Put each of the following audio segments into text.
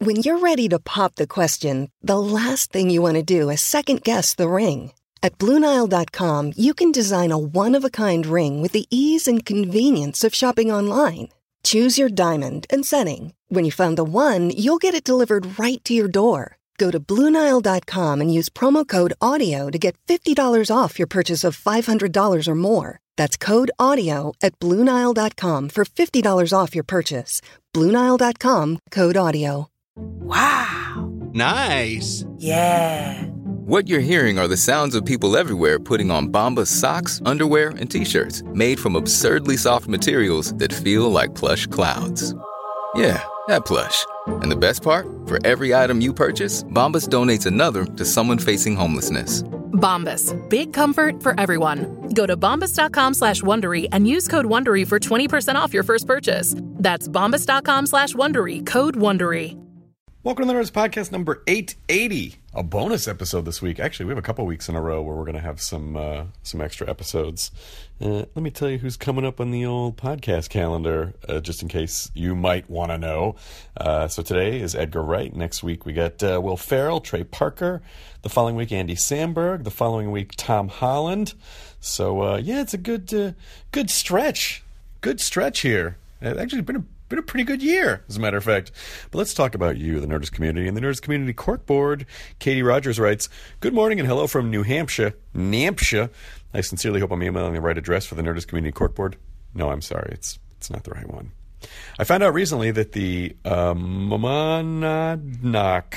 When you're ready to pop the question, the last thing you want to do is second-guess the ring. At BlueNile.com, you can design a one-of-a-kind ring with the ease and convenience of shopping online. Choose your diamond and setting. When you find the one, you'll get it delivered right to your door. Go to BlueNile.com and use promo code AUDIO to get $50 off your purchase of $500 or more. That's code AUDIO at BlueNile.com for $50 off your purchase. BlueNile.com, code AUDIO. Wow. Nice. Yeah. What you're hearing are the sounds of people everywhere putting on Bombas socks, underwear, and T-shirts made from absurdly soft materials that feel like plush clouds. Yeah, that plush. And the best part? For every item you purchase, Bombas donates another to someone facing homelessness. Bombas. Big comfort for everyone. Go to bombas.com/Wondery and use code Wondery for 20% off your first purchase. That's bombas.com/Wondery, code Wondery. Welcome to the Nerds Podcast number 880, a bonus episode this week. Actually, we have a couple weeks in a row where we're going to have some extra episodes. Let me tell you who's coming up on the old podcast calendar, just in case you might want to know. So today is Edgar Wright. Next week we got Will Ferrell, Trey Parker. The following week, Andy Samberg. The following week, Tom Holland. So, yeah, it's a good stretch. Good stretch here. It's actually been a pretty good year, as a matter of fact. But let's talk about you, the Nerdist community, and the Nerdist community corkboard. Katie Rogers writes, "Good morning and hello from New Hampshire. Nampshire. I sincerely hope I'm emailing the right address for the Nerdist community corkboard." No, I'm sorry. It's not the right one. I found out recently that the Monadnock.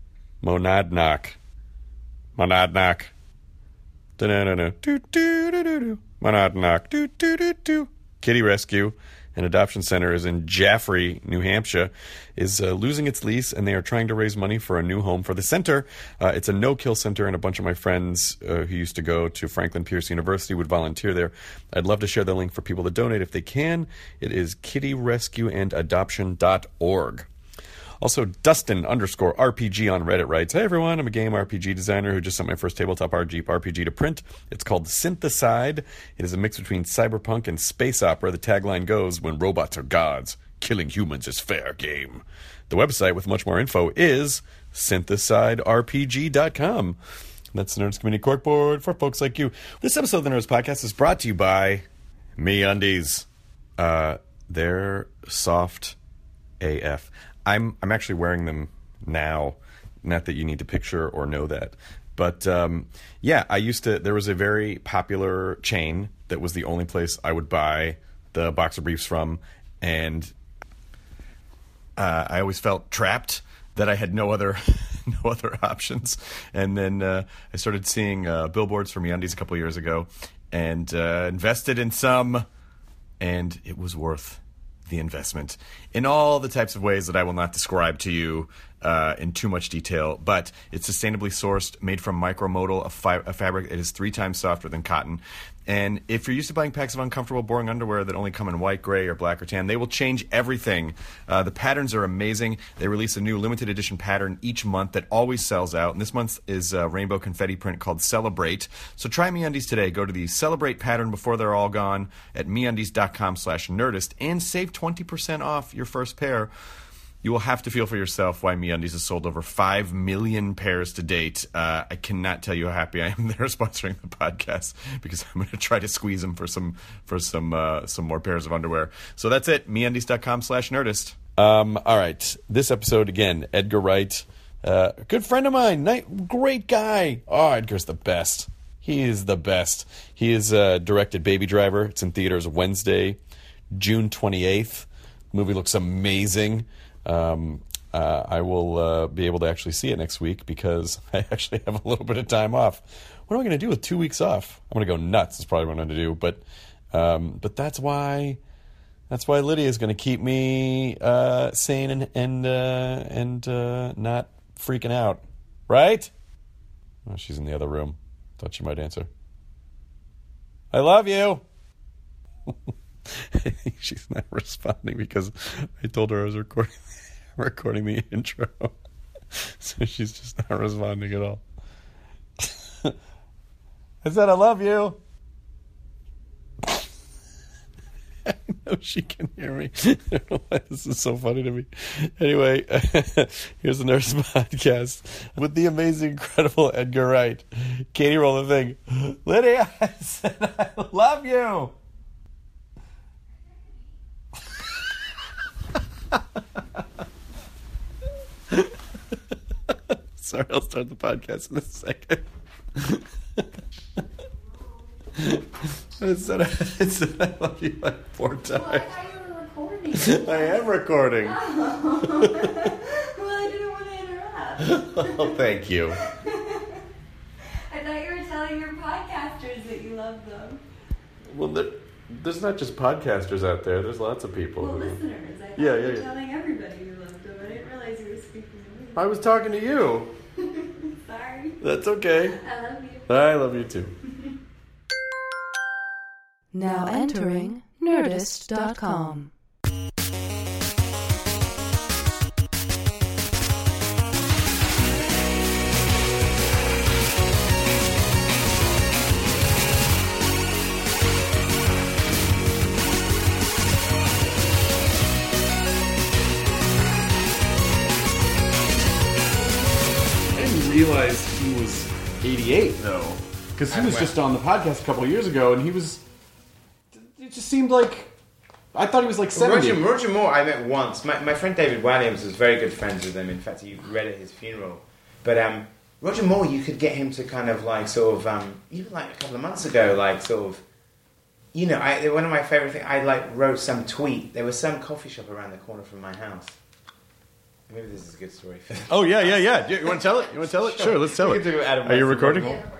Monadnock. Kitty Rescue and Adoption Center is in Jaffrey, New Hampshire, is losing its lease, and they are trying to raise money for a new home for the center. It's a no-kill center, and a bunch of my friends who used to go to Franklin Pierce University would volunteer there. I'd love to share the link for people to donate if they can. It is kittyrescueandadoption.org. Also, Dustin_RPG on Reddit writes, "Hey everyone, I'm a game RPG designer who just sent my first tabletop RPG to print. It's called Syntheside. It is a mix between cyberpunk and space opera. The tagline goes, 'When robots are gods, killing humans is fair game.' The website with much more info is synthesiderpg.com. That's the Nerds Community Corkboard for folks like you. This episode of the Nerds Podcast is brought to you by MeUndies. They're soft AF. I'm actually wearing them now. Not that you need to picture or know that. But, yeah, there was a very popular chain that was the only place I would buy the boxer briefs from. And I always felt trapped that I had no other options. And then I started seeing billboards for MeUndies a couple years ago and invested in some, and it was worth the investment in all the types of ways that I will not describe to you in too much detail, but it's sustainably sourced, made from micromodal, a fabric that is 3 times softer than cotton. And if you're used to buying packs of uncomfortable, boring underwear that only come in white, gray, or black or tan, they will change everything. The patterns are amazing. They release a new limited edition pattern each month that always sells out. And this month is a rainbow confetti print called Celebrate. So try MeUndies today. Go to the Celebrate pattern before they're all gone at MeUndies.com/Nerdist and save 20% off your first pair. You will have to feel for yourself why MeUndies has sold over 5 million pairs to date. I cannot tell you how happy I am they're sponsoring the podcast, because I'm going to try to squeeze them for some more pairs of underwear. So that's it. MeUndies.com/Nerdist. All right. This episode, again, Edgar Wright, good friend of mine, great guy. Oh, Edgar's the best. He is the best. He has directed Baby Driver. It's in theaters Wednesday, June 28th. The movie looks amazing. I will be able to actually see it next week because I actually have a little bit of time off. What am I going to do with 2 weeks off? I'm going to go nuts. That's probably what I'm going to do. But that's why Lydia is going to keep me sane and not freaking out, right? Oh, she's in the other room. Thought she might answer. I love you. She's not responding because I told her I was recording the intro. So she's just not responding at all. I said I love you. I know she can hear me. I don't know why this is so funny to me. Anyway, here's the Nurse Podcast with the amazing, incredible Edgar Wright. Katie, roll the thing. Lydia, I said I love you. Sorry, I'll start the podcast in a second. I said I love you like 4 times. Well, I thought you were recording. I am recording. Oh. Well, I didn't want to interrupt. Oh, thank you. I thought you were telling your podcasters that you love them. Well, there's not just podcasters out there. There's lots of people. Well, listeners. I thought Yeah, you were yeah. telling everybody you loved them. I didn't realize you were speaking to me. I was talking to you. Sorry. That's okay. I love you. I love you too. Now entering Nerdist.com. I didn't realize he was 88 though, because he was just on the podcast a couple of years ago, and he was. It just seemed like I thought he was like 70. Roger Moore I met once. My friend David Williams was very good friends with him. In fact, he read at his funeral. But Roger Moore, you could get him to kind of like sort of even like a couple of months ago, like sort of. You know, one of my favorite things. I like wrote some tweet. There was some coffee shop around the corner from my house. Maybe this is a good story for them. Oh yeah. You want to tell it? Sure, let's tell We it. can do it Adam Are you West and recording? Roger Moore.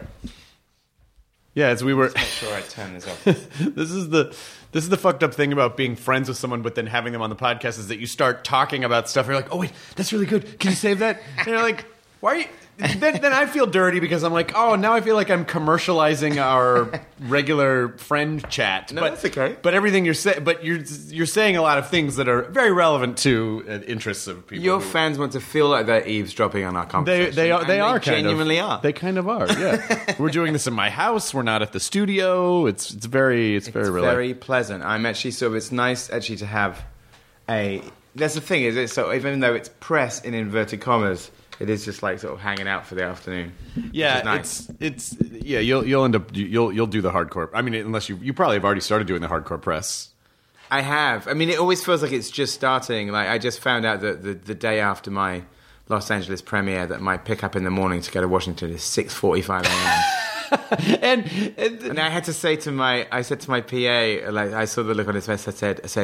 Yeah, as we were. Make sure I turn this off. This is the fucked up thing about being friends with someone, but then having them on the podcast is that you start talking about stuff. You're like, oh wait, that's really good. Can you save that? And you're like, why are you? Then I feel dirty because I'm like, oh, now I feel like I'm commercializing our regular friend chat. No, that's okay. But everything you're saying, but you're saying a lot of things that are very relevant to interests of people. Your fans want to feel like they're eavesdropping on our conversation. They are. They and are genuinely kind of, are. They kind of are. Yeah, we're doing this in my house. We're not at the studio. It's very relaxed. Very pleasant. I'm actually sort of. It's nice actually to have a. That's the thing, is it? So even though it's press in inverted commas, it is just like sort of hanging out for the afternoon. Yeah, which is nice. it's yeah. You'll end up you'll do the hardcore. I mean, unless you probably have already started doing the hardcore press. I have. I mean, it always feels like it's just starting. Like I just found out that the day after my Los Angeles premiere that my pickup in the morning to go to Washington is 6:45 a.m. and I had to say to my PA, like I saw the look on his face.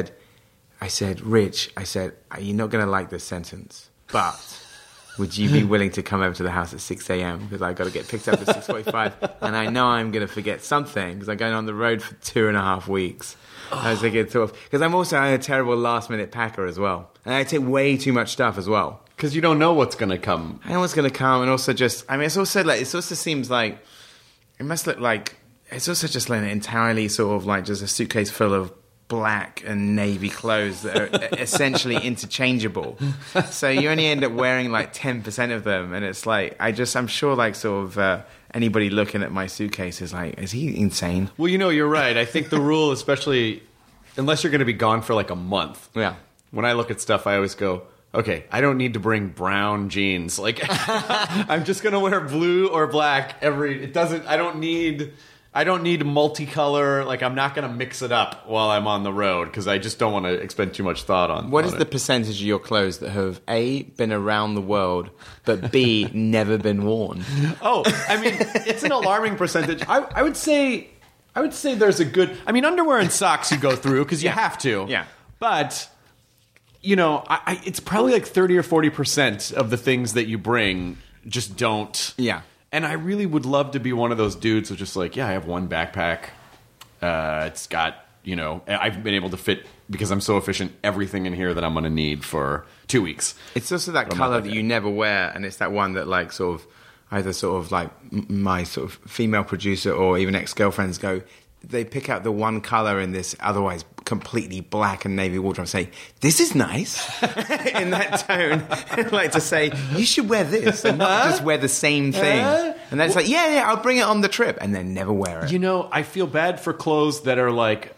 I said, Rich, you're not going to like this sentence, but would you be willing to come over to the house at 6 a.m. because I got to get picked up at 6:45, and I know I'm going to forget something because I'm going on the road for 2.5 weeks. I was thinking, sort of, because I'm also a terrible last-minute packer as well, and I take way too much stuff as well. Because you don't know what's going to come. I know what's going to come, and also just, I mean, it also seems like it must look like it's also just like entirely sort of like just a suitcase full of black and navy clothes that are essentially interchangeable. So you only end up wearing like 10% of them, and it's like I'm sure like sort of anybody looking at my suitcase is like, is he insane? Well, you're right. I think the rule, especially unless you're going to be gone for like a month. Yeah. When I look at stuff, I always go, okay, I don't need to bring brown jeans. Like I'm just going to wear blue or black I don't need multicolor. Like, I'm not going to mix it up while I'm on the road because I just don't want to expend too much thought on. What is the percentage of your clothes that have A, been around the world, but B, never been worn? Oh, I mean, it's an alarming percentage. I would say there's a good. I mean, underwear and socks you go through because you have to. Yeah. But it's probably like 30 or 40% of the things that you bring just don't. Yeah. And I really would love to be one of those dudes who's just like, yeah, I have one backpack. It's got, I've been able to fit, because I'm so efficient, everything in here that I'm going to need for 2 weeks. It's also that color that you never wear, and it's that one that like sort of either sort of like my sort of female producer or even ex-girlfriends go, they pick out the one color in this otherwise completely black and navy wardrobe and say, this is nice, in that tone. Like to say, you should wear this and not just wear the same thing. And that's like, yeah, I'll bring it on the trip, and then never wear it. I feel bad for clothes that are like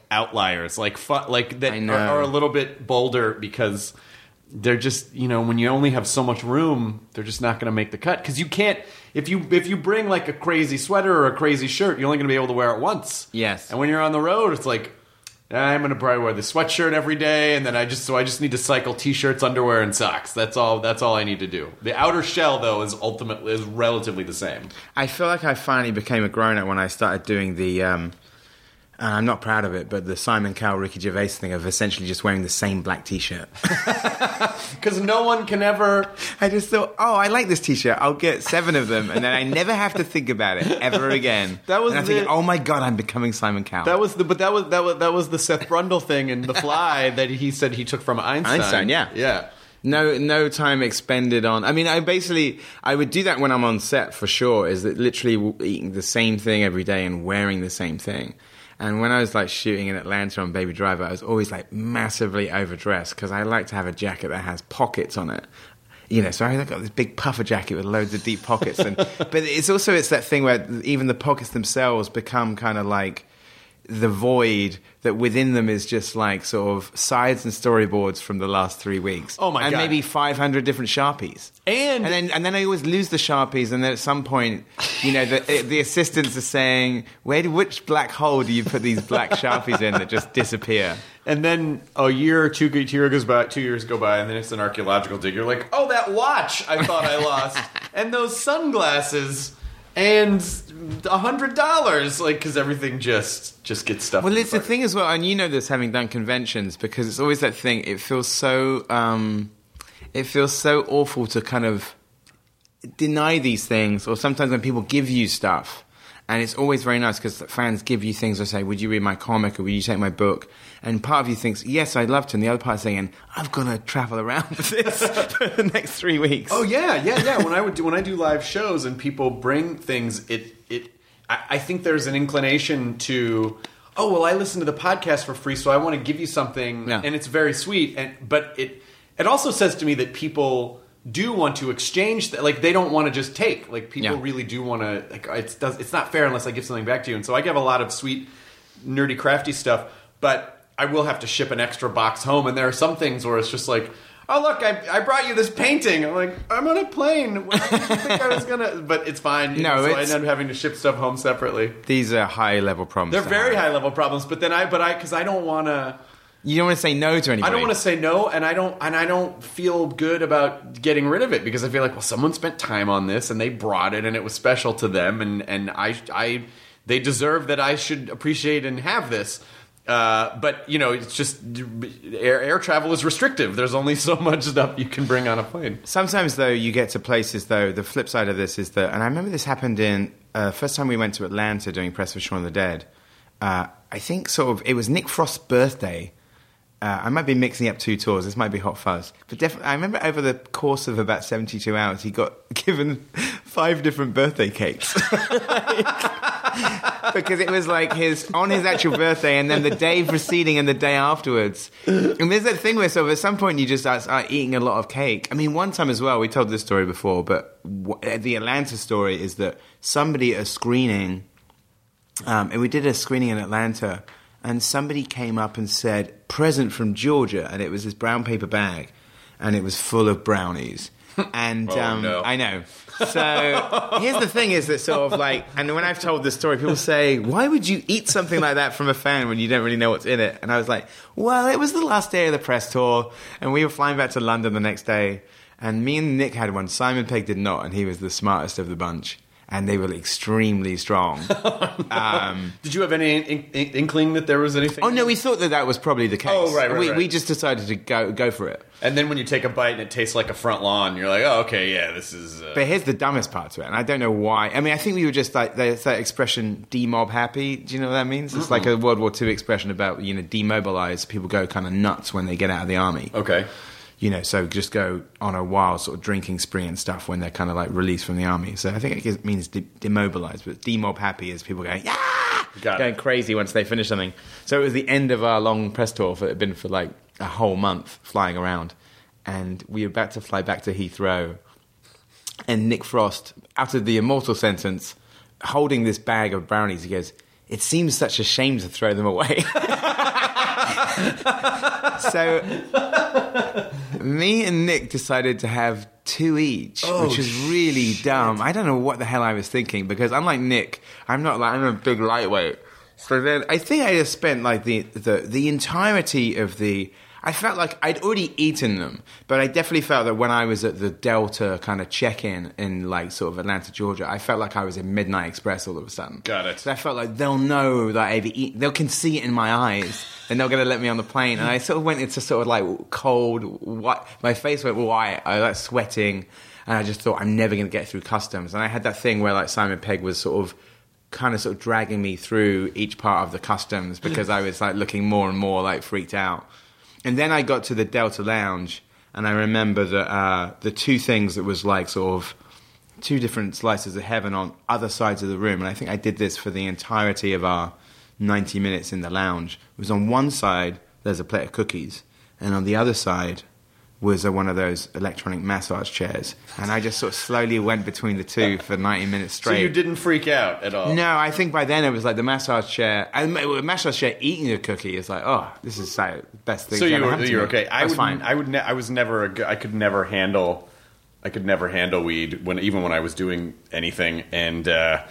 outliers, like that I know. are a little bit bolder because they're just, when you only have so much room, they're just not going to make the cut. Because you can't, if you bring like a crazy sweater or a crazy shirt, you're only going to be able to wear it once. Yes. And when you're on the road, it's like, I'm going to probably wear the sweatshirt every day, and then I just need to cycle t-shirts, underwear, and socks. That's all I need to do. The outer shell, though, is relatively the same. I feel like I finally became a grown-up when I started doing the, I'm not proud of it, but the Simon Cowell, Ricky Gervais thing of essentially just wearing the same black t-shirt. Because no one can ever... I just thought, I like this t-shirt. I'll get 7 of them, and then I never have to think about it ever again. That was and I'm thinking, oh my God, I'm becoming Simon Cowell. That was the Seth Brundle thing in The Fly that he said he took from Einstein. Einstein, yeah. Yeah. No time expended on... I mean, I would do that when I'm on set, for sure, is that literally eating the same thing every day and wearing the same thing. And when I was like shooting in Atlanta on Baby Driver, I was always like massively overdressed because I like to have a jacket that has pockets on it. So I got this big puffer jacket with loads of deep pockets. But it's that thing where even the pockets themselves become kind of like the void that within them is just like sort of sides and storyboards from the last 3 weeks. Oh my God. And maybe 500 different Sharpies. And then I always lose the Sharpies, and then at some point, the assistants are saying, which black hole do you put these black Sharpies in that just disappear? And then a year or 2 years go by, and then it's an archaeological dig. You're like, oh, that watch I thought I lost, and those sunglasses, and $100, like, because everything just gets stuffed. Well, it's the thing as well, and you know this having done conventions, because it's always that thing. It feels so awful to kind of deny these things, or sometimes when people give you stuff. And it's always very nice because fans give you things or say, would you read my comic or would you take my book? And part of you thinks, yes, I'd love to. And the other part is saying, I've got to travel around with this for the next 3 weeks. Oh, yeah. When I do live shows and people bring things, I think there's an inclination to, oh, well, I listen to the podcast for free, so I want to give you something. Yeah. And it's very sweet. But it also says to me that people do want to exchange, like they don't want to just take. Like people really do want to. Like it's not fair unless I give something back to you. And so I give a lot of sweet, nerdy, crafty stuff, but I will have to ship an extra box home. And there are some things where it's just like, oh look, I brought you this painting. I'm like, I'm on a plane. When did you think I was gonna? But it's fine. So I end up having to ship stuff home separately. These are high level problems. They're very high level problems. But then because I don't want to. You don't want to say no to anybody. I don't want to say no, and I don't feel good about getting rid of it because I feel like, well, someone spent time on this and they brought it and it was special to them, and they deserve that I should appreciate and have this. But it's just air travel is restrictive. There's only so much stuff you can bring on a plane. Sometimes though, you get to places though. The flip side of this is that, and I remember this happened in first time we went to Atlanta doing press for Shaun of the Dead. I think it was Nick Frost's birthday. I might be mixing up 2 tours. This might be Hot Fuzz. But definitely, I remember over the course of about 72 hours, he got given 5 different birthday cakes. Because it was like on his actual birthday and then the day preceding and the day afterwards. And there's that thing where at some point you just start eating a lot of cake. I mean, one time as well, we told this story before, but the Atlanta story is that somebody at a screening, and we did a screening in Atlanta, and somebody came up and said, present from Georgia, and it was this brown paper bag, and it was full of brownies. And no. I know. So here's the thing is that sort of like, and when I've told this story, people say, why would you eat something like that from a fan when you don't really know what's in it? And I was like, well, it was the last day of the press tour, and we were flying back to London the next day, and me and Nick had one. Simon Pegg did not, and he was the smartest of the bunch. And they were extremely strong. Did you have any inkling that there was anything? Oh, no, we thought that was probably the case. Oh, right. We just decided to go for it. And then when you take a bite and it tastes like a front lawn, you're like, oh, okay, yeah, this is... But here's the dumbest part to it, and I don't know why. I mean, I think we were just like, there's that expression, demob happy. Do you know what that means? It's like a World War II expression about, demobilize. People go kind of nuts when they get out of the army. Okay. So just go on a wild sort of drinking spree and stuff when they're kind of like released from the army. So I think it means demobilized, but demob happy is people going, going crazy once they finish something. So it was the end of our long press tour. It had been for like a whole month flying around. And we were about to fly back to Heathrow. And Nick Frost, uttered the immortal sentence, holding this bag of brownies, he goes, it seems such a shame to throw them away. So me and Nick decided to have 2 each, which is really dumb. I don't know what the hell I was thinking, because unlike Nick, I'm a big lightweight. So then I think I just spent like the entirety of the... I felt like I'd already eaten them, but I definitely felt that when I was at the Delta kind of check-in in like sort of Atlanta, Georgia, I felt like I was in Midnight Express all of a sudden. Got it. So I felt like they'll know that I've eaten, they can see it in my eyes, and they're going to let me on the plane. And I sort of went into sort of like cold, white, my face went white, I was like sweating, and I just thought I'm never going to get through customs. And I had that thing where like Simon Pegg was sort of dragging me through each part of the customs because I was like looking more and more like freaked out. And then I got to the Delta Lounge, and I remember that the 2 things that was like sort of 2 different slices of heaven on other sides of the room. And I think I did this for the entirety of our 90 minutes in the lounge. It was on one side, there's a plate of cookies, and on the other side was one of those electronic massage chairs. And I just sort of slowly went between the 2 for 90 minutes straight. So you didn't freak out at all? No, I think by then it was like the massage chair. And the massage chair eating a cookie is like, oh, this is like the best thing. So ever happened to you're me. okay. I was fine. I could never handle weed even when I was doing anything, and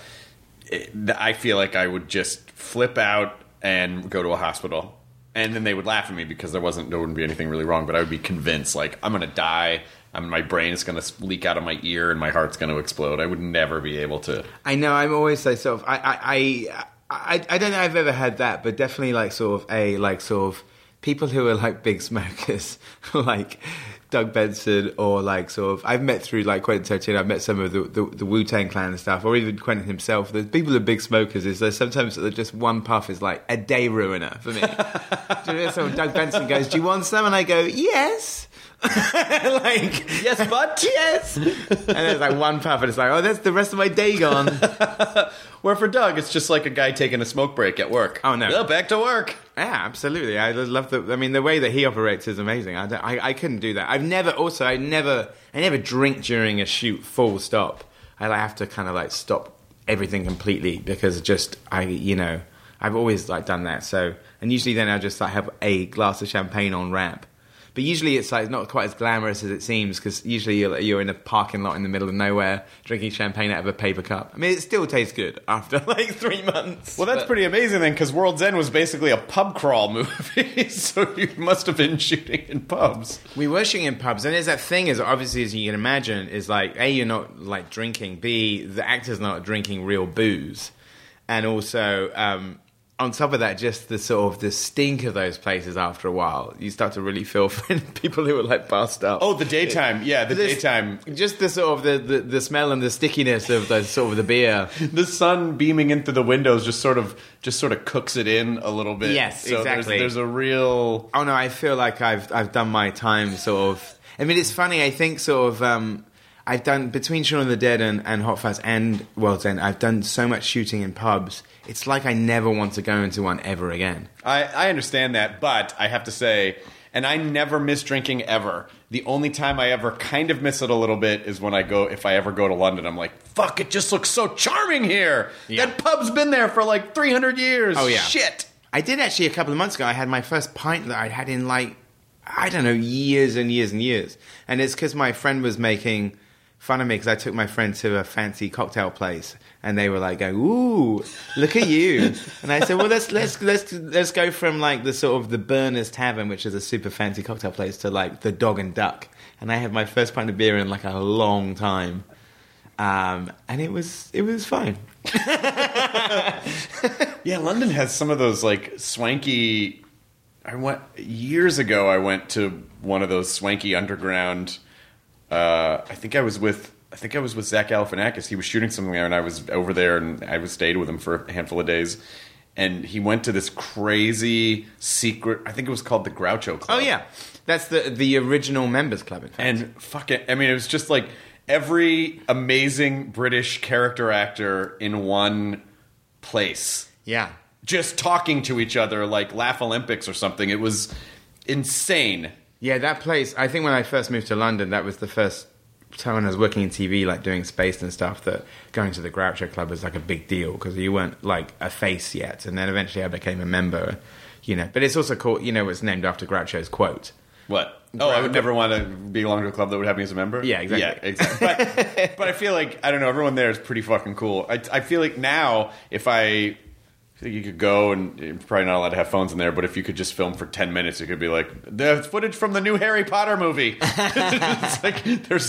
I feel like I would just flip out and go to a hospital. And then they would laugh at me because there wouldn't be anything really wrong, but I would be convinced, like, I'm going to die, my brain is going to leak out of my ear, and my heart's going to explode. I would never be able to. I know, I'm always like sort of, I don't know if I've ever had that, but definitely like sort of people who are like big smokers, like Doug Benson, or like sort of, I've met through like Quentin Tarantino, I've met some of the Wu-Tang Clan and stuff, or even Quentin himself. The people who are big smokers is there's sometimes just one puff is like a day ruiner for me. So Doug Benson goes, "Do you want some?" And I go, "Yes." Like, yes, but yes. And there's like one puff, and it's like, oh, that's the rest of my day gone. Where for Doug, it's just like a guy taking a smoke break at work. Oh no, well, back to work. Yeah, absolutely. I love the way that he operates is amazing. I couldn't do that. I never drink during a shoot. Full stop. I have to kind of like stop everything completely because I've always like done that. So, and usually then I just like have a glass of champagne on ramp. But usually it's like not quite as glamorous as it seems, because usually you're in a parking lot in the middle of nowhere drinking champagne out of a paper cup. I mean, it still tastes good after like 3 months. Well, that's pretty amazing then, because World's End was basically a pub crawl movie, so you must have been shooting in pubs. We were shooting in pubs, and there's that thing, is obviously, as you can imagine, is like, A, you're not like drinking, B, the actor's not drinking real booze, and also... on top of that, just the sort of the stink of those places after a while, you start to really feel for people who are like passed up. Oh, the daytime. Yeah, daytime. Just the sort of the smell and the stickiness of the sort of the beer. The sun beaming into the windows just sort of cooks it in a little bit. Yes, so exactly. There's a real... Oh no, I feel like I've done my time sort of... I mean, it's funny, I think sort of... I've done, between Shaun of the Dead and Hot Fuzz and World's End, I've done so much shooting in pubs. It's like I never want to go into one ever again. I understand that, but I have to say, and I never miss drinking ever. The only time I ever kind of miss it a little bit is when if I ever go to London, I'm like, fuck, it just looks so charming here. Yeah. That pub's been there for like 300 years. Oh, yeah. Shit. I did actually a couple of months ago, I had my first pint that I'd had in like, I don't know, years and years and years. And it's because my friend was making... fun of me because I took my friend to a fancy cocktail place and they were like going, "Ooh, look at you!" And I said, "Well, let's go from like the sort of the Berners Tavern, which is a super fancy cocktail place, to like the Dog and Duck." And I had my first pint of beer in like a long time, and it was fine. Yeah, London has some of those like swanky. Years ago. I went to one of those swanky underground. I think I was with Zach Galifianakis. He was shooting something there, and I was over there, and I stayed with him for a handful of days. And he went to this crazy secret. I think it was called the Groucho Club. Oh yeah, that's the original members club. In fact. And fuck it, I mean, it was just like every amazing British character actor in one place. Yeah, just talking to each other like Laugh Olympics or something. It was insane. Yeah, that place, I think when I first moved to London, that was the first time when I was working in TV, like doing Spaced and stuff, that going to the Groucho Club was like a big deal because you weren't like a face yet. And then eventually I became a member. But it's also called, it's named after Groucho's quote. What? Oh, I would never want to belong to a club that would have me as a member? Yeah, exactly. Yeah, exactly. But I feel like, I don't know, everyone there is pretty fucking cool. I feel like now, if I think you could go, and you're probably not allowed to have phones in there, but if you could just film for 10 minutes, it could be like, the footage from the new Harry Potter movie. It's like,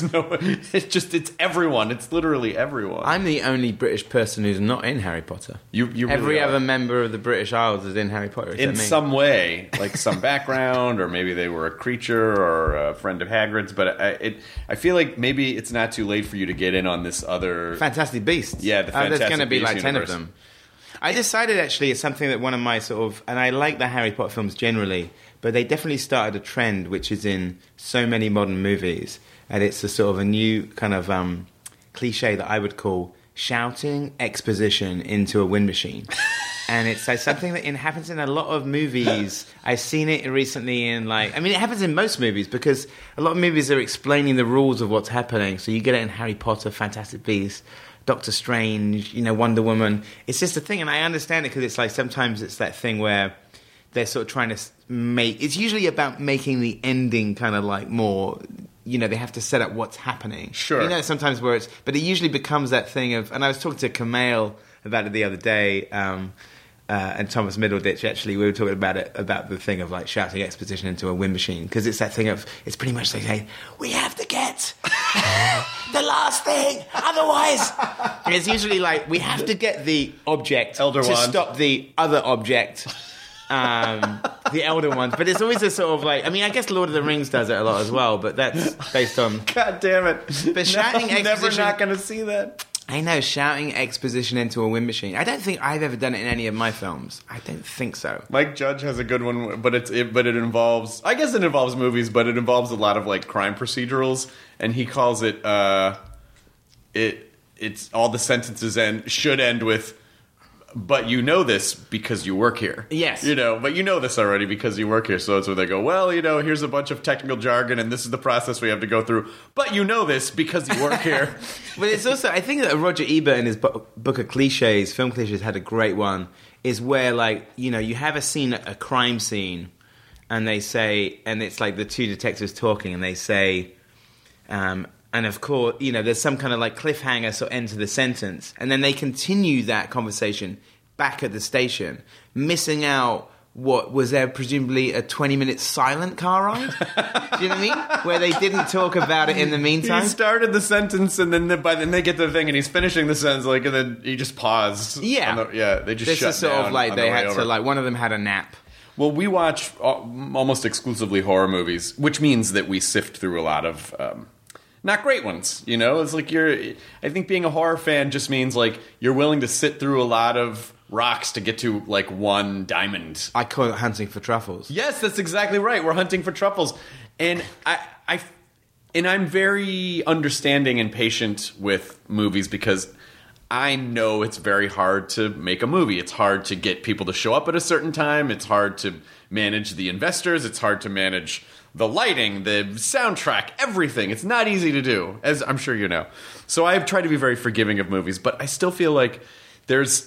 it's everyone. It's literally everyone. I'm the only British person who's not in Harry Potter. You really Every are. other member of the British Isles is in Harry Potter. In some way, like some background, or maybe they were a creature or a friend of Hagrid's, but I feel like maybe it's not too late for you to get in on this other... Fantastic Beasts. Yeah, the Fantastic there's going to be Beasts like 10 universe. of them. I decided, actually, it's something that one of my and I like the Harry Potter films generally, but they definitely started a trend which is in so many modern movies, and it's a sort of a new kind of cliche that I would call shouting exposition into a wind machine. And it's like something that happens in a lot of movies. I've seen it recently in it happens in most movies, because a lot of movies are explaining the rules of what's happening. So you get it in Harry Potter, Fantastic Beasts, Doctor Strange, Wonder Woman. It's just a thing, and I understand it, because it's like sometimes it's that thing where they're sort of trying to make... It's usually about making the ending kind of like more... they have to set up what's happening. Sure. Sometimes where it's... But it usually becomes that thing of... And I was talking to Kumail about it the other day, and Thomas Middleditch, actually, we were talking about it, about the thing of like shouting exposition into a wind machine, because it's that thing of, it's pretty much like, hey, we have to get the last thing, otherwise... And it's usually like, we have to get the object Elder to Wand. stop the other object, the Elder Ones. But it's always a sort of like, I guess Lord of the Rings does it a lot as well, but that's based on... God damn it. But shouting I'm never exposition... not going to see that. I know, shouting exposition into a wind machine. I don't think I've ever done it in any of my films. I don't think so. Mike Judge has a good one, but it involves... I guess it involves movies, but it involves a lot of like crime procedurals, and he calls it... It's all the sentences should end with... But you know this because you work here. Yes. But you know this already because you work here. So that's where they go, well, here's a bunch of technical jargon and this is the process we have to go through. But you know this because you work here. But it's also, I think that Roger Ebert in his book of cliches, film cliches, had a great one, is where you have a scene, a crime scene, and they say, and it's like the two detectives talking, and they say, and of course, there's some kind of like cliffhanger sort of end to the sentence. And then they continue that conversation back at the station, missing out what was there presumably a 20-minute silent car ride? Do you know what I mean? Where they didn't talk about it in the meantime. He started the sentence and then they get to the thing and he's finishing the sentence and then he just paused. Yeah. They just this shut is sort down of like on they the way had over. to one of them had a nap. Well, we watch almost exclusively horror movies, which means that we sift through a lot of... not great ones, It's like I think being a horror fan just means like you're willing to sit through a lot of rocks to get to like one diamond. I call it hunting for truffles. Yes, that's exactly right. We're hunting for truffles, and I'm very understanding and patient with movies because I know it's very hard to make a movie. It's hard to get people to show up at a certain time. It's hard to manage the investors. It's hard to manage the lighting, the soundtrack, everything. It's not easy to do, as I'm sure you know. So I've tried to be very forgiving of movies, but I still feel like there's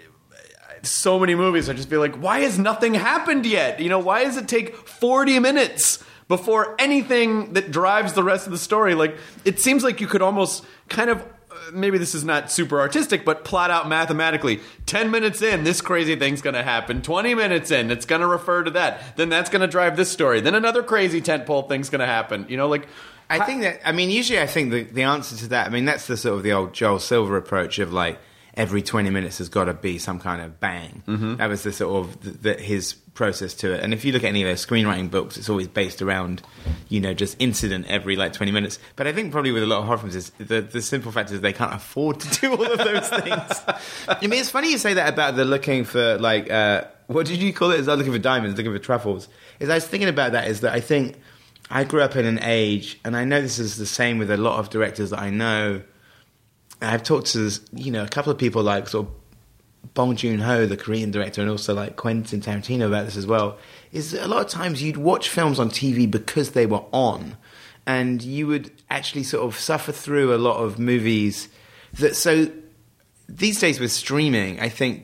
so many movies. I just feel like, why has nothing happened yet? Why does it take 40 minutes before anything that drives the rest of the story? Like, it seems like you could almost kind of... maybe this is not super artistic, but plot out mathematically. 10 minutes in, this crazy thing's going to happen. 20 minutes in, it's going to refer to that. Then that's going to drive this story. Then another crazy tentpole thing's going to happen. I think that, usually I think the answer to that, that's the sort of the old Joel Silver approach of like, every 20 minutes has got to be some kind of bang. Mm-hmm. That was the sort of his process to it. And if you look at any of their screenwriting books, it's always based around, just incident every like 20 minutes. But I think probably with a lot of horror films, the simple fact is they can't afford to do all of those things. It's funny you say that about the looking for like, what did you call it? Is that looking for diamonds, looking for truffles? I was thinking about that is that I think I grew up in an age, and I know this is the same with a lot of directors that I know. I've talked to, a couple of people like sort of Bong Joon-ho, the Korean director, and also like Quentin Tarantino about this as well, is a lot of times you'd watch films on TV because they were on, and you would actually sort of suffer through a lot of movies that... So these days with streaming, I think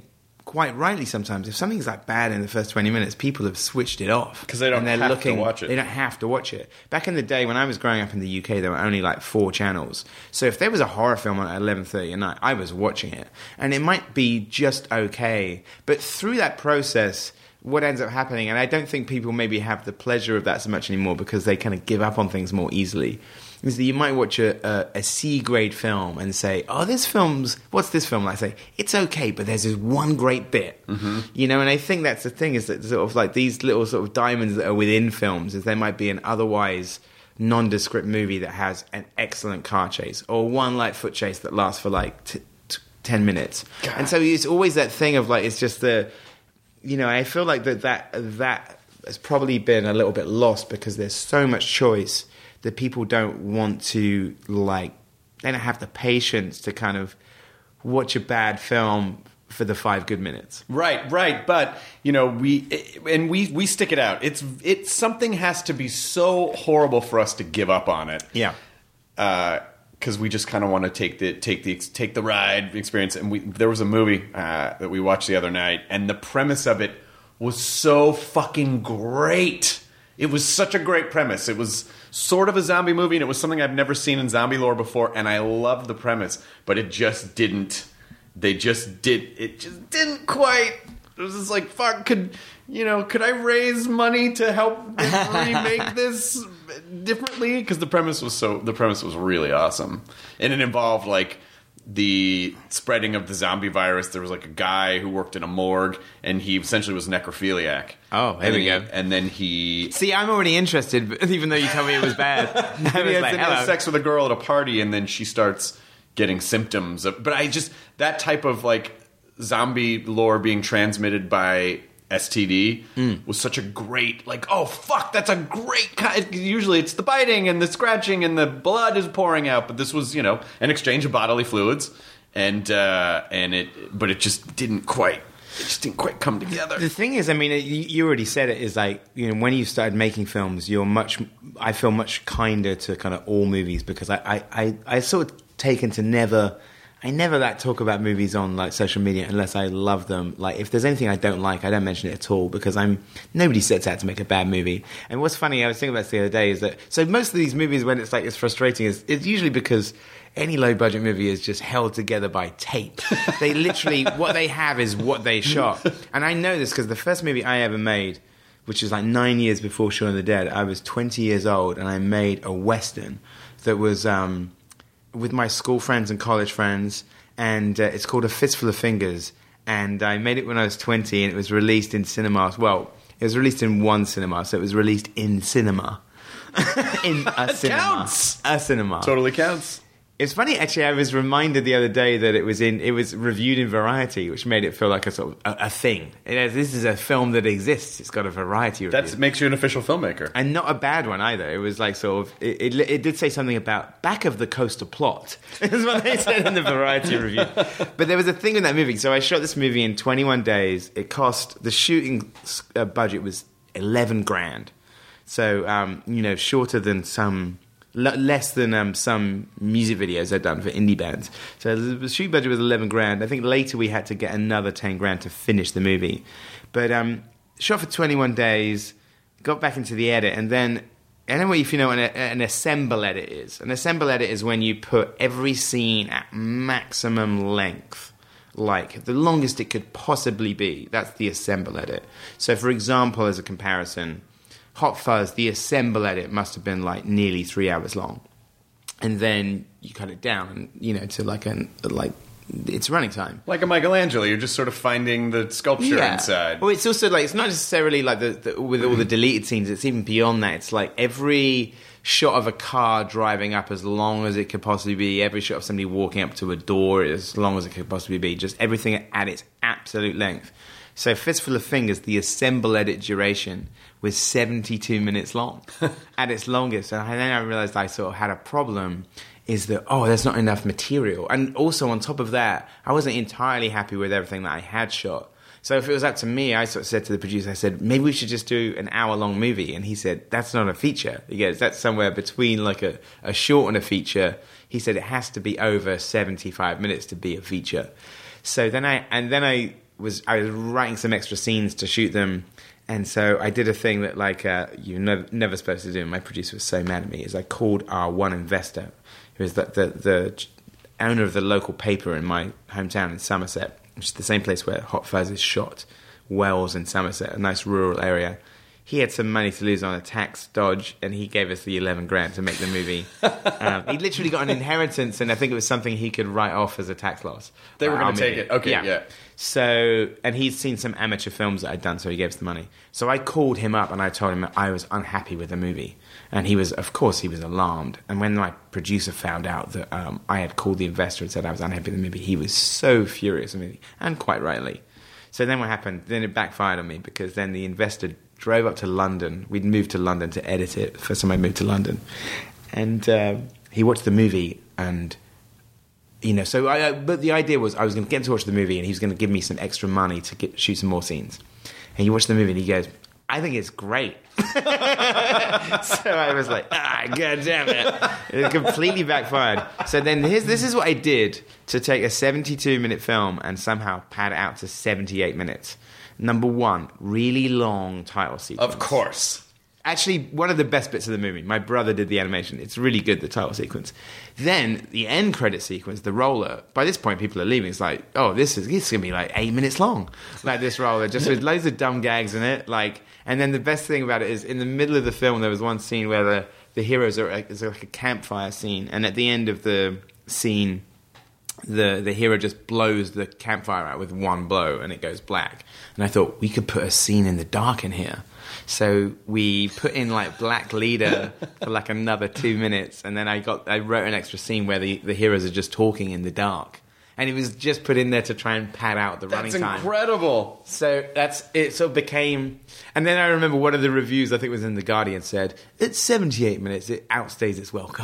quite rightly sometimes, if something's like bad in the first 20 minutes, people have switched it off. Because they don't have to watch it. They don't have to watch it. Back in the day when I was growing up in the UK, there were only like 4 channels. So if there was a horror film on at 11:30 at night, I was watching it. And it might be just okay. But through that process, what ends up happening, and I don't think people maybe have the pleasure of that so much anymore because they kind of give up on things more easily, is that you might watch a C-grade film and say, oh, what's this film like? Say, it's okay, but there's this one great bit. You know, and I think that's the thing, is that sort of like these little sort of diamonds that are within films, is there might be an otherwise nondescript movie that has an excellent car chase, or one light foot chase that lasts for like 10 minutes. God. And so it's always that thing of like, it's just I feel like that has probably been a little bit lost because there's so much choice that people don't want to, like, they don't have the patience to kind of watch a bad film for the 5 good minutes. Right. But, we stick it out. It's something has to be so horrible for us to give up on it. Yeah. Because we just kind of want to take the ride experience. And there was a movie that we watched the other night, and the premise of it was so fucking great. It was such a great premise. It was sort of a zombie movie, and it was something I've never seen in zombie lore before, and I loved the premise, but it just didn't. It just didn't quite. It was just like, fuck, could I raise money to help remake this differently? Because the premise was really awesome, and it involved like the spreading of the zombie virus. There was like a guy who worked in a morgue, and he essentially was necrophiliac. Oh, there we go. And then he... See, I'm already interested, even though you tell me it was bad. He has sex with a girl at a party, and then she starts getting symptoms of... But that type of like zombie lore being transmitted by STD was such a great, like, oh fuck, that's a great usually it's the biting and the scratching and the blood is pouring out, but this was an exchange of bodily fluids, but it just didn't quite come together. The thing is, I mean, you already said it, is like, when you started making films, I feel much kinder to kind of all movies, because I sort of taken to I never talk about movies on like social media unless I love them. Like, if there's anything I don't like, I don't mention it at all, because nobody sets out to make a bad movie. And what's funny, I was thinking about this the other day, is that so most of these movies, when it's like it's frustrating, it's usually because any low budget movie is just held together by tape. They literally what they have is what they shot. And I know this because the first movie I ever made, which is like 9 years before Shaun of the Dead, I was 20 years old, and I made a Western that was with my school friends and college friends, and it's called A Fistful of Fingers, and I made it when I was 20, and it was released in cinemas. Well, it was released in one cinema, so it was released in cinema. In a cinema. Counts! A cinema. Totally counts. It's funny, actually, I was reminded the other day that it was reviewed in Variety, which made it feel like a sort of a thing. This is a film that exists. It's got a Variety review. That makes you an official filmmaker. And not a bad one either. It was like sort of, it did say something about back of the coaster plot, is what they said in the Variety review. But there was a thing in that movie. So I shot this movie in 21 days. It cost, the shooting budget was $11,000. So, shorter than less than some music videos I'd done for indie bands. So the shoot budget was $11,000. I think later we had to get another $10,000 to finish the movie. But shot for 21 days, got back into the edit, and then I don't know if you know what an assemble edit is. An assemble edit is when you put every scene at maximum length, like the longest it could possibly be. That's the assemble edit. So for example, as a comparison, Hot Fuzz, the assemble edit must have been like nearly 3 hours long, and then you cut it down, to like it's running time. Like a Michelangelo, you're just sort of finding the sculpture inside. Well, it's also like, it's not necessarily like with all the deleted scenes. It's even beyond that. It's like every shot of a car driving up as long as it could possibly be. Every shot of somebody walking up to a door as long as it could possibly be. Just everything at its absolute length. So Fistful of Fingers, the assemble edit duration was 72 minutes long at its longest. And then I realized I sort of had a problem, is that, there's not enough material. And also on top of that, I wasn't entirely happy with everything that I had shot. So if it was up to me, I sort of said to the producer, I said, maybe we should just do an hour-long movie. And he said, that's not a feature. He goes, that's somewhere between like a short and a feature. He said it has to be over 75 minutes to be a feature. So then I was writing some extra scenes to shoot them. And so I did a thing that, like, you're never supposed to do. My producer was so mad at me. Is I called our one investor, who is the owner of the local paper in my hometown in Somerset, which is the same place where Hot Fuzz is shot, Wells in Somerset, a nice rural area. He had some money to lose on a tax dodge, and he gave us the 11 grand to make the movie. He literally got an inheritance, and I think it was something he could write off as a tax loss. They were going to take it. Okay, yeah. So, and he'd seen some amateur films that I'd done, so he gave us the money. So I called him up, and I told him that I was unhappy with the movie. And he was, of course, he was alarmed. And when my producer found out that I had called the investor and said I was unhappy with the movie, he was so furious with me, and quite rightly. So then what happened? Then it backfired on me, because then the investor drove up to London. We'd moved to London to edit it. First time I moved to London. And he watched the movie, and, you know, so but the idea was I was going to get him to watch the movie, and he was going to give me some extra money to shoot some more scenes. And he watched the movie, and he goes, I think it's great. So I was like, God damn it. It completely backfired. So then this is what I did to take a 72-minute film and somehow pad it out to 78 minutes. Number one, really long title sequence. Of course. Actually, one of the best bits of the movie. My brother did the animation. It's really good, the title sequence. Then, the end credit sequence, the roller. By this point, people are leaving. It's like, oh, this is going to be like 8 minutes long. Like this roller, just with loads of dumb gags in it. Like, and then the best thing about it is, in the middle of the film, there was one scene where the heroes are, it's like a campfire scene. And at the end of the scene, the hero just blows the campfire out with one blow, and it goes black. And I thought, we could put a scene in the dark in here. So we put in like Black Leader for like another 2 minutes, and then I wrote an extra scene where the heroes are just talking in the dark, and it was just put in there to try and pad out the running time. That's incredible. So that's it. Sort of became, and then I remember one of the reviews, I think it was in The Guardian, said it's 78 minutes. It outstays its welcome.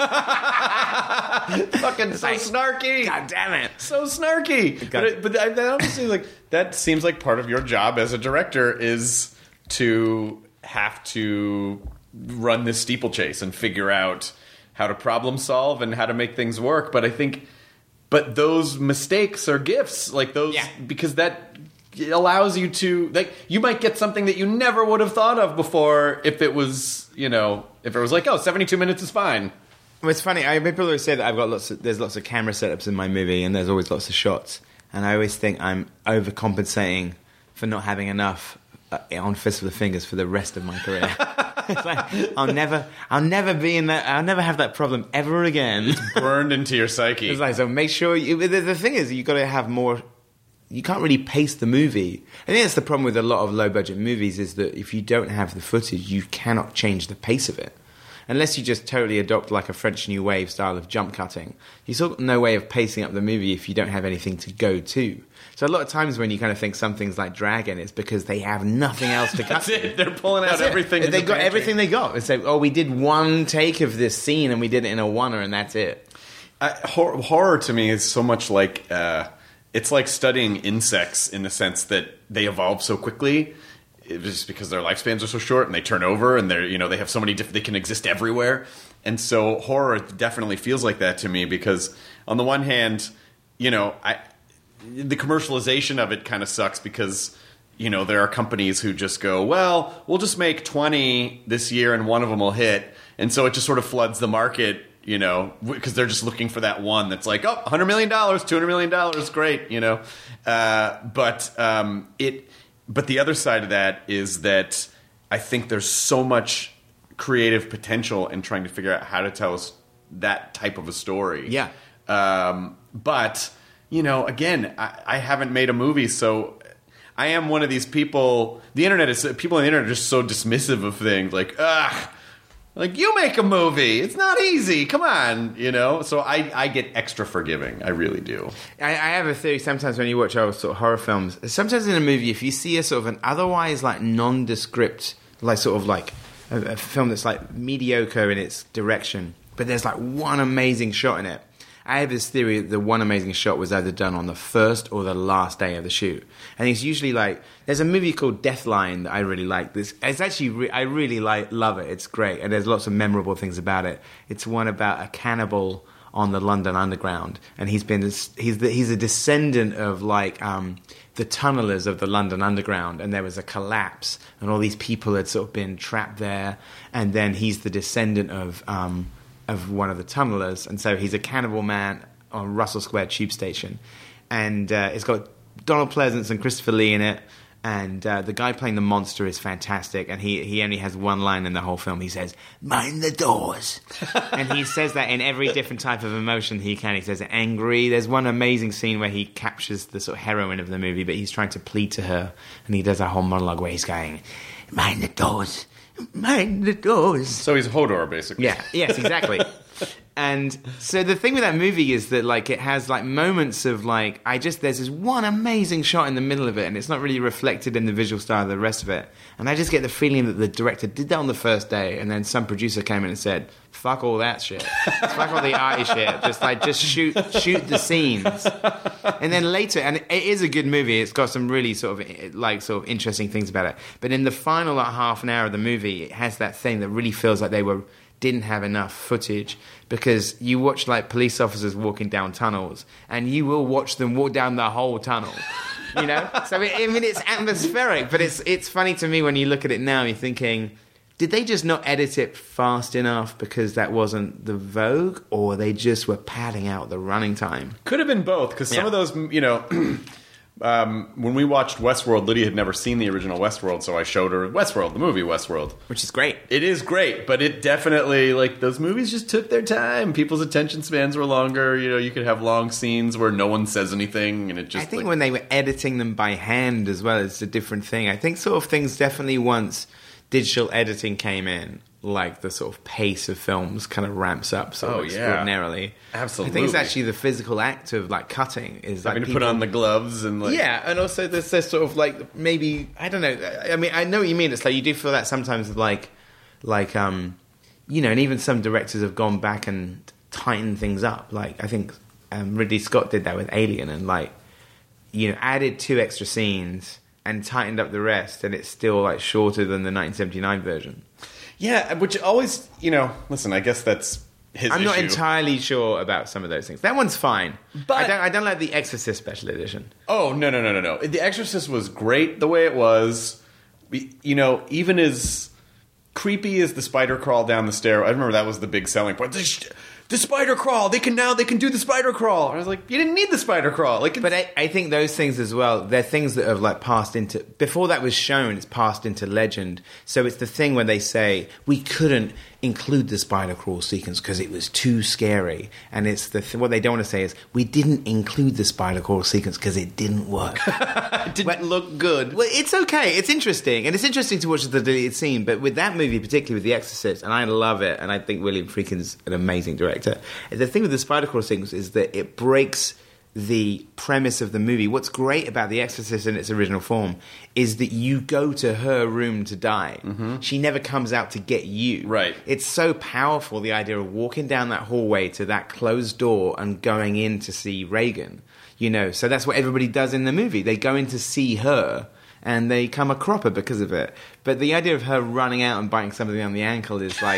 Fucking so snarky. God damn it. So snarky. But that honestly, like, that seems like part of your job as a director is to have to run this steeplechase and figure out how to problem solve and how to make things work. But I think, those mistakes are gifts, like those, because that allows you to, like, you might get something that you never would have thought of before if it was, you know, if it was like, 72 minutes is fine. Well, it's funny. People always say that there's lots of camera setups in my movie, and there's always lots of shots. And I always think I'm overcompensating for not having enough on Fist of the Fingers for the rest of my career. It's like, I'll never be in that. I'll never have that problem ever again. It's burned into your psyche. It's like, so make sure the thing is, you got to have more. You can't really pace the movie. I think that's the problem with a lot of low budget movies, is that if you don't have the footage, you cannot change the pace of it. Unless you just totally adopt like a French New Wave style of jump cutting, you sort of no way of pacing up the movie if you don't have anything to go to. So a lot of times when you kind of think something's like Dragon, it's because they have nothing else to cut. That's it. They're pulling out everything. They got everything they got. It's like, we did one take of this scene and we did it in a oneer and that's it. Horror to me is so much like it's like studying insects in the sense that they evolve so quickly. It's just because their lifespans are so short and they turn over and they have so many different, they can exist everywhere. And so horror definitely feels like that to me, because on the one hand, the commercialization of it kind of sucks because, there are companies who just go, well, we'll just make 20 this year and one of them will hit. And so it just sort of floods the market, because they're just looking for that one that's like, $100 million, $200 million, great, But the other side of that is that I think there's so much creative potential in trying to figure out how to tell us that type of a story. Yeah. But, again, I haven't made a movie, so I am one of these people. People on the internet are just so dismissive of things. Like, you make a movie. It's not easy. Come on, So I get extra forgiving. I really do. I have a theory sometimes when you watch our sort of horror films. Sometimes in a movie, if you see a sort of an otherwise like nondescript, like sort of like a film that's like mediocre in its direction, but there's like one amazing shot in it. I have this theory that the one amazing shot was either done on the first or the last day of the shoot. And it's usually like, there's a movie called Deathline that I really like. It's actually, I really love it. It's great. And there's lots of memorable things about it. It's one about a cannibal on the London Underground, and he's a descendant of like the tunnelers of the London Underground, and there was a collapse, and all these people had sort of been trapped there, and then he's the descendant of one of the tunnelers, and so he's a cannibal man on Russell Square Tube Station, and it's got Donald Pleasance and Christopher Lee in it. And the guy playing the monster is fantastic, and he only has one line in the whole film. He says, "Mind the doors." And he says that in every different type of emotion he can. He says angry. There's one amazing scene where he captures the sort of heroine of the movie, but he's trying to plead to her, and he does a whole monologue where he's going, "Mind the doors, mind the doors." So he's Hodor, basically. Yeah, yes, exactly. And so the thing with that movie is that, like, it has, like, moments of, like, there's this one amazing shot in the middle of it, and it's not really reflected in the visual style of the rest of it. And I just get the feeling that the director did that on the first day, and then some producer came in and said, fuck all that shit. Fuck all the arty shit. Just shoot the scenes. And then later, and it is a good movie, it's got some really sort of interesting things about it. But in the final, like, half an hour of the movie, it has that thing that really feels like they didn't have enough footage, because you watch like police officers walking down tunnels, and you will watch them walk down the whole tunnel, you know. So it's atmospheric, but it's funny to me when you look at it now. You're thinking, did they just not edit it fast enough because that wasn't the vogue, or they just were padding out the running time? Could have been both, because some of those, you know. When we watched Westworld, Lydia had never seen the original Westworld, so I showed her Westworld, the movie Westworld. Which is great. It is great, but it definitely, like, those movies just took their time. People's attention spans were longer. You know, you could have long scenes where no one says anything, and it just... I think when they were editing them by hand as well, it's a different thing. I think sort of things definitely once digital editing came in, like the sort of pace of films kind of ramps up extraordinarily. Absolutely. I think it's actually the physical act of like cutting is like having to put on the gloves and like... Yeah, and also there's this sort of like, maybe, I don't know, I mean, I know what you mean. It's like you do feel that sometimes like you know, and even some directors have gone back and tightened things up. Like I think Ridley Scott did that with Alien, and like, you know, added 2 extra scenes and tightened up the rest, and it's still like shorter than the 1979 version. Yeah, which always, you know, listen, I guess that's his I'm not issue. entirely sure about some of those things. That one's fine. But I don't like the Exorcist special edition. Oh, no. The Exorcist was great the way it was. You know, even as creepy as the spider crawl down the stair, I remember that was the big selling point. The spider crawl, they can do the spider crawl. I was like, you didn't need the spider crawl. Like, but I think those things as well, they're things that have like passed into, before that was shown, it's passed into legend. So it's the thing where they say, we couldn't include the spider crawl sequence because it was too scary. And it's what they don't want to say is, we didn't include the spider crawl sequence because it didn't work. It didn't look good. Well, it's okay. It's interesting. And it's interesting to watch the deleted scene. But with that movie, particularly with The Exorcist, and I love it, and I think William Friedkin's an amazing director. The thing with the spider crawl sequence is that it breaks the premise of the movie. What's great about The Exorcist in its original form is that you go to her room to die. Mm-hmm. She never comes out to get you. Right. It's so powerful, the idea of walking down that hallway to that closed door and going in to see Reagan. You know, so that's what everybody does in the movie. They go in to see her, and they come a cropper because of it. But the idea of her running out and biting somebody on the ankle is like...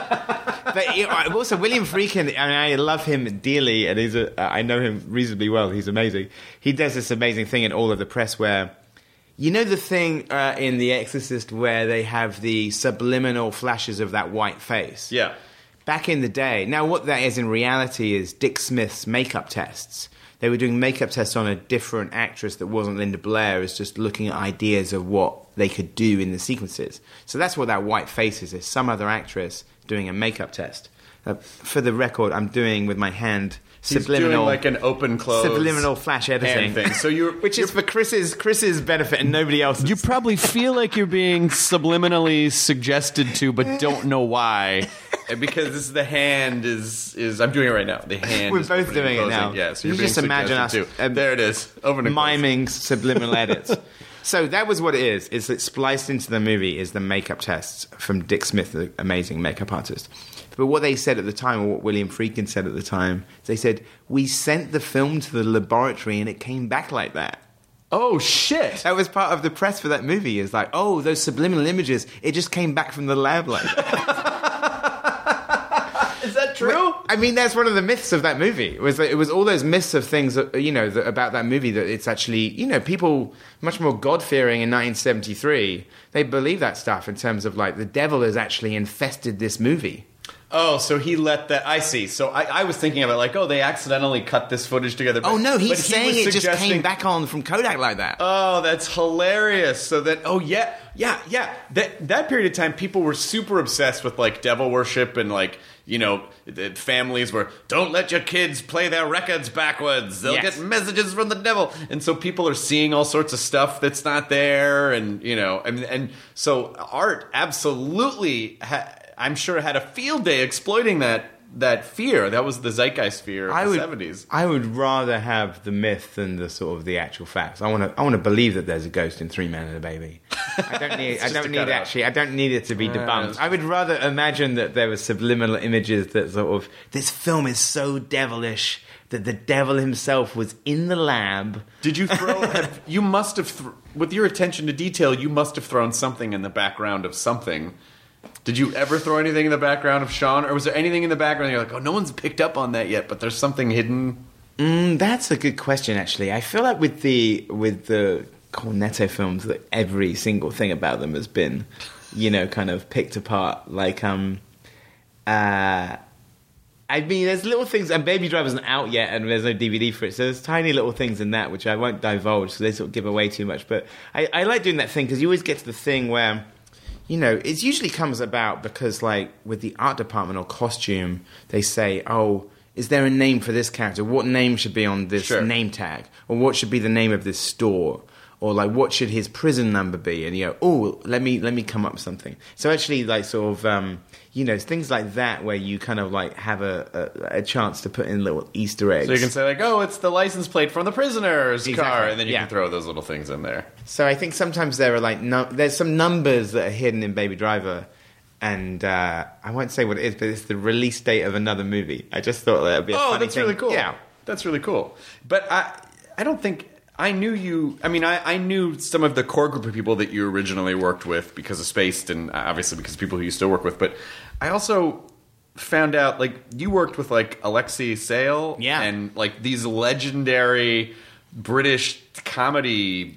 But also, William Friedkin, I mean, I love him dearly, and I know him reasonably well. He's amazing. He does this amazing thing in all of the press where... You know the thing in The Exorcist where they have the subliminal flashes of that white face? Yeah. Back in the day. Now, what that is in reality is Dick Smith's makeup tests. They were doing makeup tests on a different actress that wasn't Linda Blair, is just looking at ideas of what they could do in the sequences. So that's what that white face is some other actress doing a makeup test. For the record, I'm doing with my hand subliminal... He's doing like an open-close... Subliminal flash editing. Thing. So which is for Chris's benefit and nobody else's. You probably feel like you're being subliminally suggested to, but don't know why. Because the hand is I'm doing it right now. The hand. We're both doing it now. Yeah, so you just imagine us there it is. Miming subliminal edits. So that was what it is. It's that spliced into the movie is the makeup tests from Dick Smith, the amazing makeup artist. But what they said at the time, or what William Friedkin said at the time, they said, we sent the film to the laboratory and it came back like that. Oh, shit. That was part of the press for that movie. Is like, oh, those subliminal images, it just came back from the lab like that. Is that true? I mean, that's one of the myths of that movie. It was all those myths of things that, about that movie, that it's actually, people much more God-fearing in 1973, they believe that stuff in terms of like the devil has actually infested this movie. Oh, so he let that... I see. So I was thinking of it like, they accidentally cut this footage together. But, he's saying it just came back on from Kodak like that. Oh, that's hilarious. So that... Oh, yeah. That period of time, people were super obsessed with, like, devil worship and, like, the families were, don't let your kids play their records backwards. They'll get messages from the devil. And so people are seeing all sorts of stuff that's not there. And, and so art absolutely... I'm sure had a field day exploiting that fear. That was the zeitgeist fear of the 70s. I would rather have the myth than the sort of the actual facts. I want to believe that there's a ghost in Three Men and a Baby. I don't need it to be debunked. I would rather imagine that there were subliminal images that sort of, this film is so devilish that the devil himself was in the lab. Did you throw... you must have... with your attention to detail, you must have thrown something in the background of something. Did you ever throw anything in the background of Sean? Or was there anything in the background you're like, no one's picked up on that yet, but there's something hidden? That's a good question, actually. I feel like with the Cornetto films, that every single thing about them has been, kind of picked apart. Like, I mean, there's little things, and Baby Driver isn't out yet, and there's no DVD for it, so there's tiny little things in that, which I won't divulge, so they sort of give away too much. But I like doing that thing, because you always get to the thing where... it usually comes about because, like, with the art department or costume, they say, is there a name for this character? What name should be on this name tag? Or what should be the name of this store? Or, like, what should his prison number be? And you go, let me come up with something. So actually, like, sort of, things like that where you kind of, like, have a chance to put in little Easter eggs. So you can say, like, it's the license plate from the prisoner's car, and then you can throw those little things in there. So I think sometimes there are, like, there's some numbers that are hidden in Baby Driver, and I won't say what it is, but it's the release date of another movie. I just thought that would be a funny that's thing. Really cool. Yeah. That's really cool. But I don't think... I knew you... I mean, I knew some of the core group of people that you originally worked with because of Spaced, and obviously because of people who you still work with. But I also found out, like, you worked with, like, Alexei Sayle. Yeah. And, like, these legendary British comedy...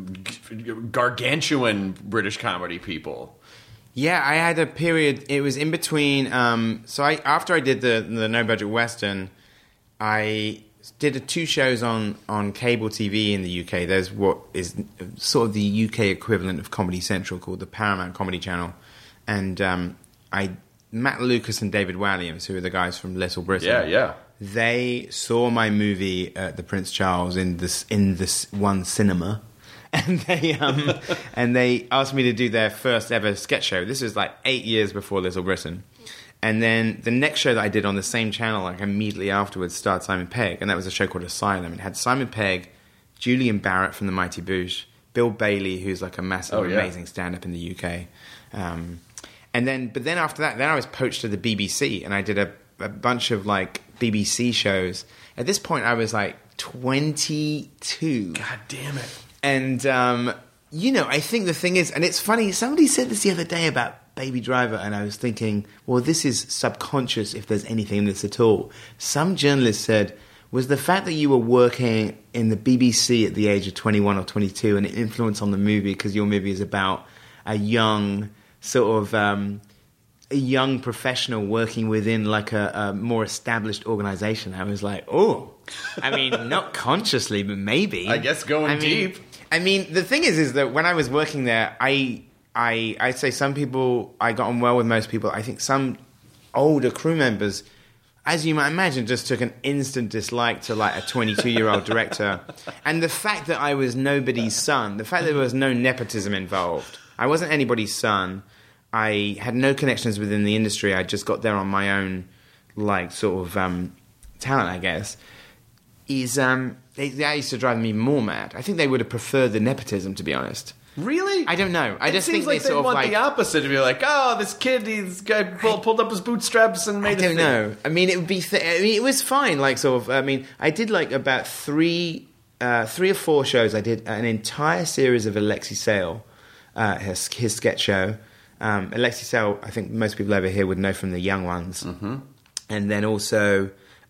gargantuan British comedy people. Yeah, I had a period... It was in between... after I did the no-budget Western, I... did 2 shows on cable TV in the UK. There's what is sort of the UK equivalent of Comedy Central called the Paramount Comedy Channel. And Matt Lucas and David Walliams, who are the guys from Little Britain. Yeah. They saw my movie at the Prince Charles in this one cinema. And they asked me to do their first ever sketch show. This was like 8 years before Little Britain. And then the next show that I did on the same channel, like immediately afterwards, starred Simon Pegg, and that was a show called Asylum. It had Simon Pegg, Julian Barrett from the Mighty Boosh, Bill Bailey, who's like a massive, amazing stand-up in the UK. But then after that, then I was poached to the BBC, and I did a bunch of like BBC shows. At this point, I was like 22. God damn it! And I think the thing is, and it's funny. Somebody said this the other day about Baby Driver, and I was thinking, well, this is subconscious if there's anything in this at all. Some journalist said, was the fact that you were working in the BBC at the age of 21 or 22 an influence on the movie, because your movie is about a young sort of a young professional working within like a more established organization? I was like, I mean, not consciously, but maybe. I guess going deep. I mean, the thing is that when I was working there, I'd say some people, I got on well with most people. I think some older crew members, as you might imagine, just took an instant dislike to like a 22-year-old director. And the fact that I was nobody's son, the fact that there was no nepotism involved, I wasn't anybody's son, I had no connections within the industry, I just got there on my own, like, sort of talent, I guess, that used to drive me more mad. I think they would have preferred the nepotism, to be honest. Really? I don't know. I just think like they sort of want like the opposite of you, like, this kid, he's pulled up his bootstraps and made. I don't know. I mean, it would be. It was fine. Like, sort of. I mean, I did like about three or four shows. I did an entire series of Alexei Sayle, his sketch show. Alexei Sayle, I think most people over here would know from The Young Ones. Mm-hmm. And then also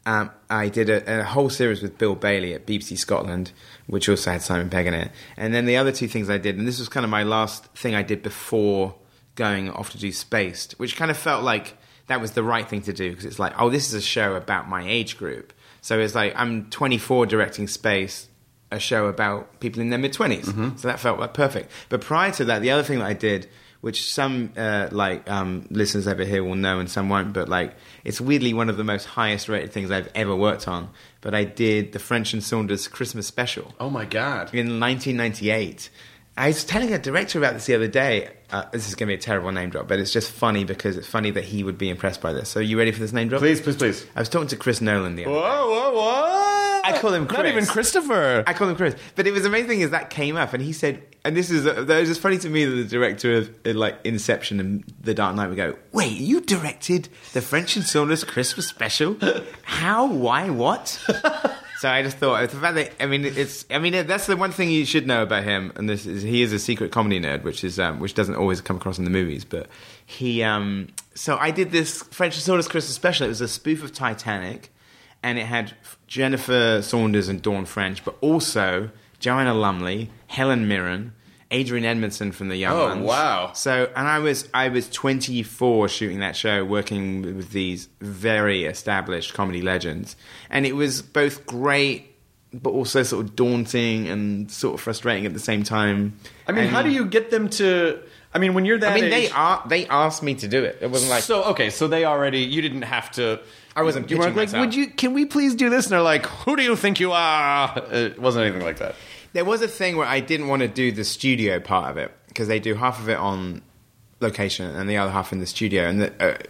I did a whole series with Bill Bailey at BBC Scotland, which also had Simon Pegg in it. And then the other two things I did, and this was kind of my last thing I did before going off to do Spaced, which kind of felt like that was the right thing to do, because it's like, oh, this is a show about my age group. So it's like, I'm 24 directing Spaced, a show about people in their mid-20s. Mm-hmm. So that felt like perfect. But prior to that, the other thing that I did, which some listeners over here will know and some won't, but like it's weirdly one of the most highest rated things I've ever worked on. But I did the French and Saunders Christmas special. Oh my God. In 1998. I was telling a director about this the other day. This is going to be a terrible name drop, but it's just funny because it's funny that he would be impressed by this. So are you ready for this name drop? Please, please, please. I was talking to Chris Nolan the other day. Whoa. I call him Chris. Not even Christopher. I call him Chris. But it was amazing as that came up, and he said, and this is that was just funny to me that the director of like Inception and The Dark Knight would go, wait, you directed the French and Saunders Christmas special? How? Why? What? So I just thought, the fact that, that's the one thing you should know about him, and this is he is a secret comedy nerd, which doesn't always come across in the movies. But he, so I did this French and Saunders Christmas special. It was a spoof of Titanic, and it had Jennifer Saunders and Dawn French, but also Joanna Lumley, Helen Mirren, Adrian Edmondson from The Young Ones. Oh, wow. So, and I was 24 shooting that show, working with these very established comedy legends. And it was both great, but also sort of daunting and sort of frustrating at the same time. I mean, how do you get them to... I mean, when you're that age... they asked me to do it. It wasn't like... So, okay, so they already... You didn't have to... I wasn't pitching myself. Can we please do this? And they're like, who do you think you are? It wasn't anything like that. There was a thing where I didn't want to do the studio part of it, because they do half of it on location and the other half in the studio. And the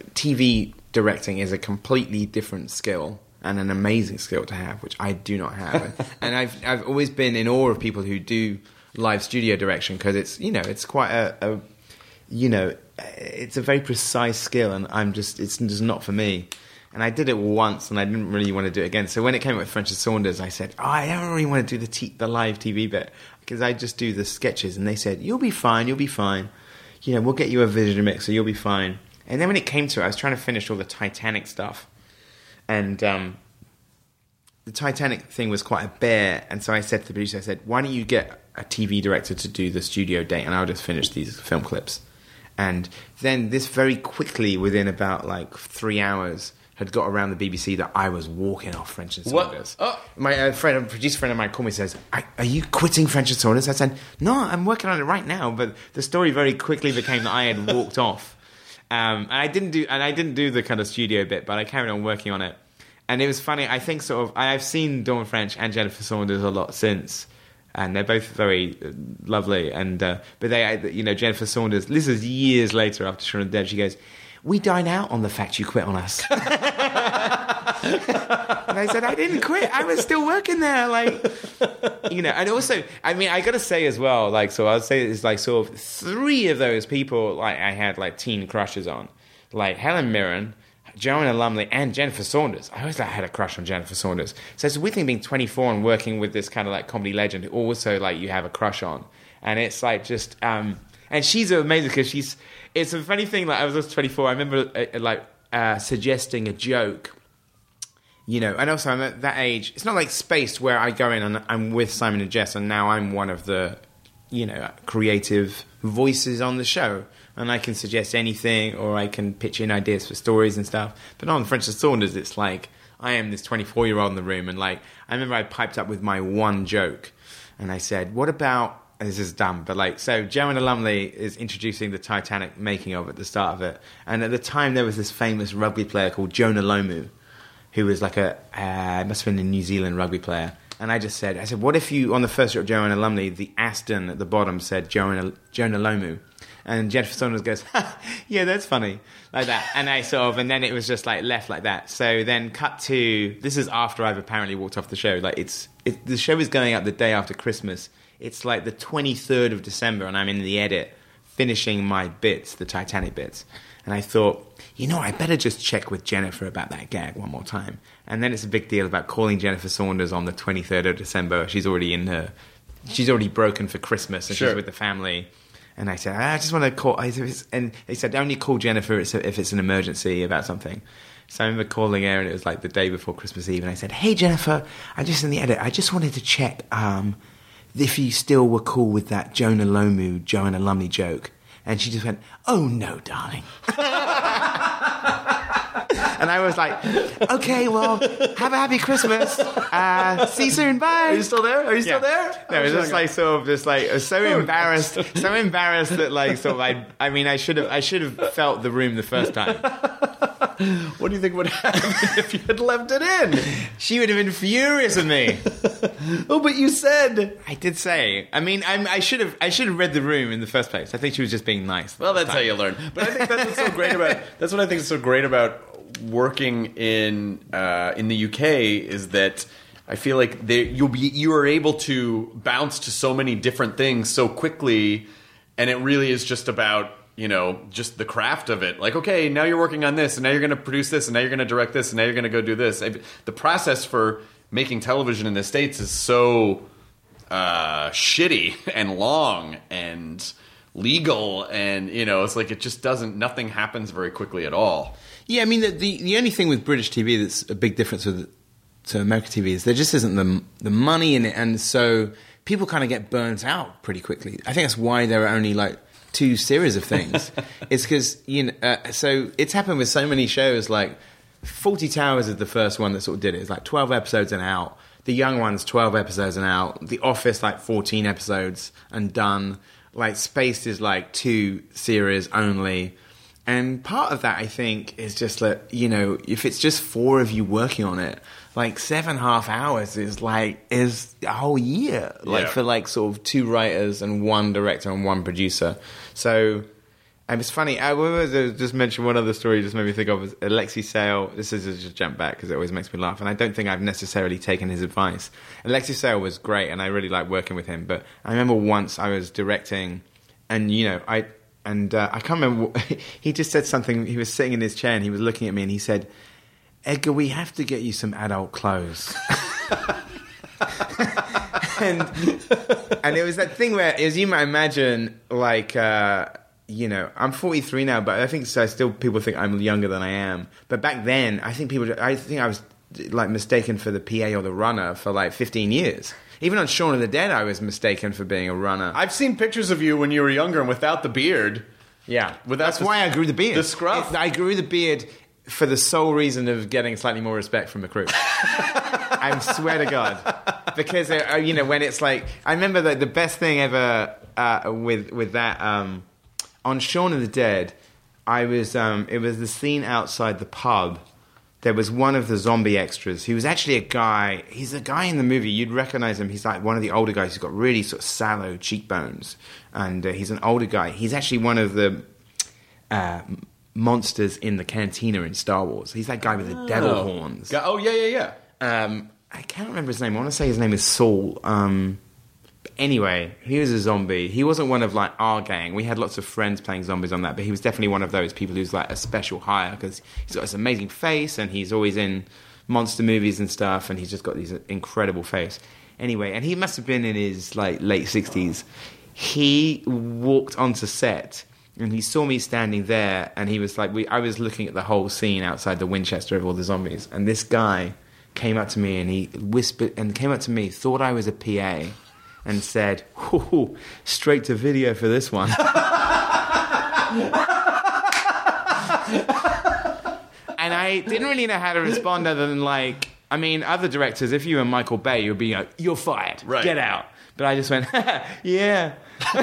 TV directing is a completely different skill and an amazing skill to have, which I do not have. And I've always been in awe of people who do live studio direction, because it's, it's quite it's a very precise skill, and it's just not for me. And I did it once, and I didn't really want to do it again. So when it came up with French and Saunders, I said, I don't really want to do the live TV bit, because I just do the sketches. And they said, you'll be fine. We'll get you a vision mixer, you'll be fine. And then when it came to it, I was trying to finish all the Titanic stuff. And the Titanic thing was quite a bear. And so I said to the producer, why don't you get a TV director to do the studio date, and I'll just finish these film clips. And then this very quickly, within about 3 hours... had got around the BBC that I was walking off French and Saunders. What? Oh. My a producer friend of mine called me and says, are you quitting French and Saunders? I said, no, I'm working on it right now. But the story very quickly became that I had walked off. And I didn't do the kind of studio bit, but I carried on working on it. And it was funny. I think I've seen Dawn French and Jennifer Saunders a lot since. And they're both very lovely. And but Jennifer Saunders, this is years later after Shaun of the Dead, she goes, we dine out on the fact you quit on us. And I said, I didn't quit. I was still working there. And also, I mean, I got to say as well, so I'd say it's sort of 3 of those people, I had teen crushes on. Helen Mirren, Joanna Lumley, and Jennifer Saunders. I always had a crush on Jennifer Saunders. So it's a weird thing being 24 and working with this kind of comedy legend who also you have a crush on. And it's just, and she's amazing because it's a funny thing. I was just 24. I remember suggesting a joke, and also I'm at that age. It's not like Spaced where I go in and I'm with Simon and Jess, and now I'm one of the, creative voices on the show, and I can suggest anything or I can pitch in ideas for stories and stuff. But on French and Saunders, it's I am this 24-year-old in the room, and I remember I piped up with my one joke, and I said, "What about?" This is dumb, but so Joanna Lumley is introducing the Titanic making of at the start of it. And at the time, there was this famous rugby player called Jonah Lomu, who was must have been a New Zealand rugby player. And I said, what if you, on the first shot of Joanna Lumley, the Aston at the bottom said Jonah Lomu? And Jennifer Saunders goes, yeah, that's funny, like that. And and then it was just left like that. So then cut to, this is after I've apparently walked off the show. The show is going out the day after Christmas. It's the 23rd of December, and I'm in the edit finishing my bits, the Titanic bits. And I thought, I better just check with Jennifer about that gag one more time. And then it's a big deal about calling Jennifer Saunders on the 23rd of December. She's already broken for Christmas, and she's with the family. And I said, I just want to call. And they said, only call Jennifer if it's an emergency about something. So I remember calling her, and it was like the day before Christmas Eve, and I said, "Hey Jennifer, I just in the edit. I just wanted to check if you still were cool with that Jonah Lomu, Joanna Lumley joke." And she just went, "Oh no, darling." And I was like, "Okay, well, have a happy Christmas. See you soon. Bye." Are you still there? Are you still there? No, it was just like sort of just like I was so embarrassed that like sort of I should have felt the room the first time. What do you think would happen if you had left it in? She would have been furious with me. Oh, but you said. I did say. I mean, I should have read the room in the first place. I think she was just being nice. Well, that's how you learn. But I think that's what's so great about. That's what I think is so great about working in the UK is that I feel like you are able to bounce to so many different things so quickly, and it really is just about just the craft of it. Like, okay, now you're working on this, and now you're going to produce this, and now you're going to direct this, and now you're going to go do this. The process for making television in the States is so shitty and long and legal, and it's like it just doesn't. Nothing happens very quickly at all. Yeah, I mean, the only thing with British TV that's a big difference to American TV is there just isn't the money in it, and so people kind of get burnt out pretty quickly. I think that's why there are only like 2 series of things. It's because so it's happened with so many shows. Like 40 Towers is the first one that sort of did it. It's like 12 episodes and out. The Young Ones, 12 episodes and out. The Office, like 14 episodes and done. Like Spaced is like 2 series only. And part of that, I think, is just that, if it's just 4 of you working on it, like 7.5 hours is a whole year, for like sort of 2 writers and 1 director and 1 producer. So, and it's funny, I just mentioned one other story just made me think of is Alexei Sayle. This is just jump back because it always makes me laugh, and I don't think I've necessarily taken his advice. Alexei Sayle was great, and I really liked working with him, but I remember once I was directing, and I can't remember. He just said something. He was sitting in his chair and he was looking at me and he said, "Edgar, we have to get you some adult clothes." and it was that thing where, as you might imagine, like I'm 43 now, but I think people think I'm younger than I am. But back then, I think I was like mistaken for the PA or the runner for like 15 years. Even on Shaun of the Dead, I was mistaken for being a runner. I've seen pictures of you when you were younger and without the beard. Yeah. That's why I grew the beard. The scruff. I grew the beard for the sole reason of getting slightly more respect from the crew. I swear to God. Because, when it's like... I remember that the best thing ever with that... on Shaun of the Dead, I was... it was the scene outside the pub. There was one of the zombie extras who was actually a guy. He's a guy in the movie. You'd recognize him. He's like one of the older guys who's got really sort of sallow cheekbones. And he's an older guy. He's actually one of the monsters in the cantina in Star Wars. He's that guy with the devil horns. Oh, yeah. I can't remember his name. I want to say his name is Saul. Anyway, he was a zombie. He wasn't one of like our gang. We had lots of friends playing zombies on that, but he was definitely one of those people who's like a special hire because he's got this amazing face and he's always in monster movies and stuff, and he's just got this incredible face. Anyway, and he must have been in his like late 60s. He walked onto set and he saw me standing there, and he was like, I was looking at the whole scene outside the Winchester of all the zombies, and this guy came up to me and he whispered and came up to me, thought I was a PA. And said, "Ooh, straight to video for this one." And I didn't really know how to respond other than like, I mean, other directors, if you were Michael Bay, you'd be like, "You're fired, right. Get out." But I just went, "Yeah,"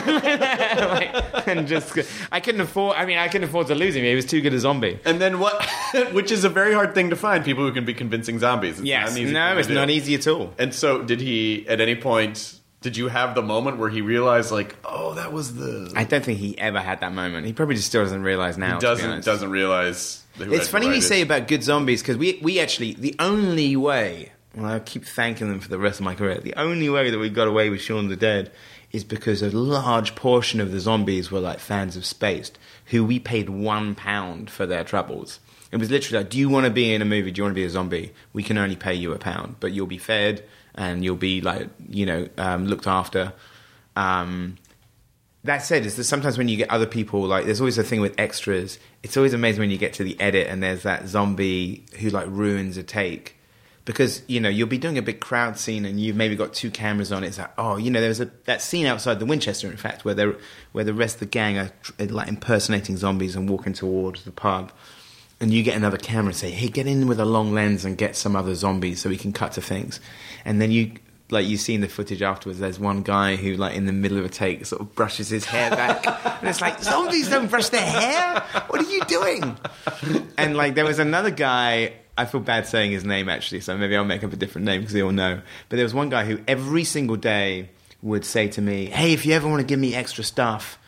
and just I couldn't afford to lose him. He was too good a zombie. And then what? Which is a very hard thing to find. People who can be convincing zombies. It's not easy at all. And so, did he at any point? Did you have the moment where he realized, like, oh, that was the... I don't think he ever had that moment. He probably just still doesn't realize now, He doesn't realize... It's funny what you say about good zombies, because we actually... The only way... And I keep thanking them for the rest of my career. The only way that we got away with Shaun of the Dead is because a large portion of the zombies were, like, fans of Spaced, who we paid £1 for their troubles. It was literally like, do you want to be in a movie? Do you want to be a zombie? We can only pay you £1, but you'll be fed... and you'll be like, looked after. that said, is that sometimes when you get other people, like, there's always a thing with extras. It's always amazing when you get to the edit and there's that zombie who, like, ruins a take. Because, you know, you'll be doing a big crowd scene and you've maybe got 2 cameras on it. It's like, oh, you know, there's that scene outside the Winchester, in fact, where the rest of the gang are, like, impersonating zombies and walking towards the pub. And you get another camera and say, hey, get in with a long lens and get some other zombies so we can cut to things. And then you see in the footage afterwards, there's one guy who, like, in the middle of a take, sort of brushes his hair back. And it's like, zombies don't brush their hair? What are you doing? And, like, there was another guy, I feel bad saying his name, actually, so maybe I'll make up a different name because they all know. But there was one guy who every single day would say to me, hey, if you ever want to give me extra stuff,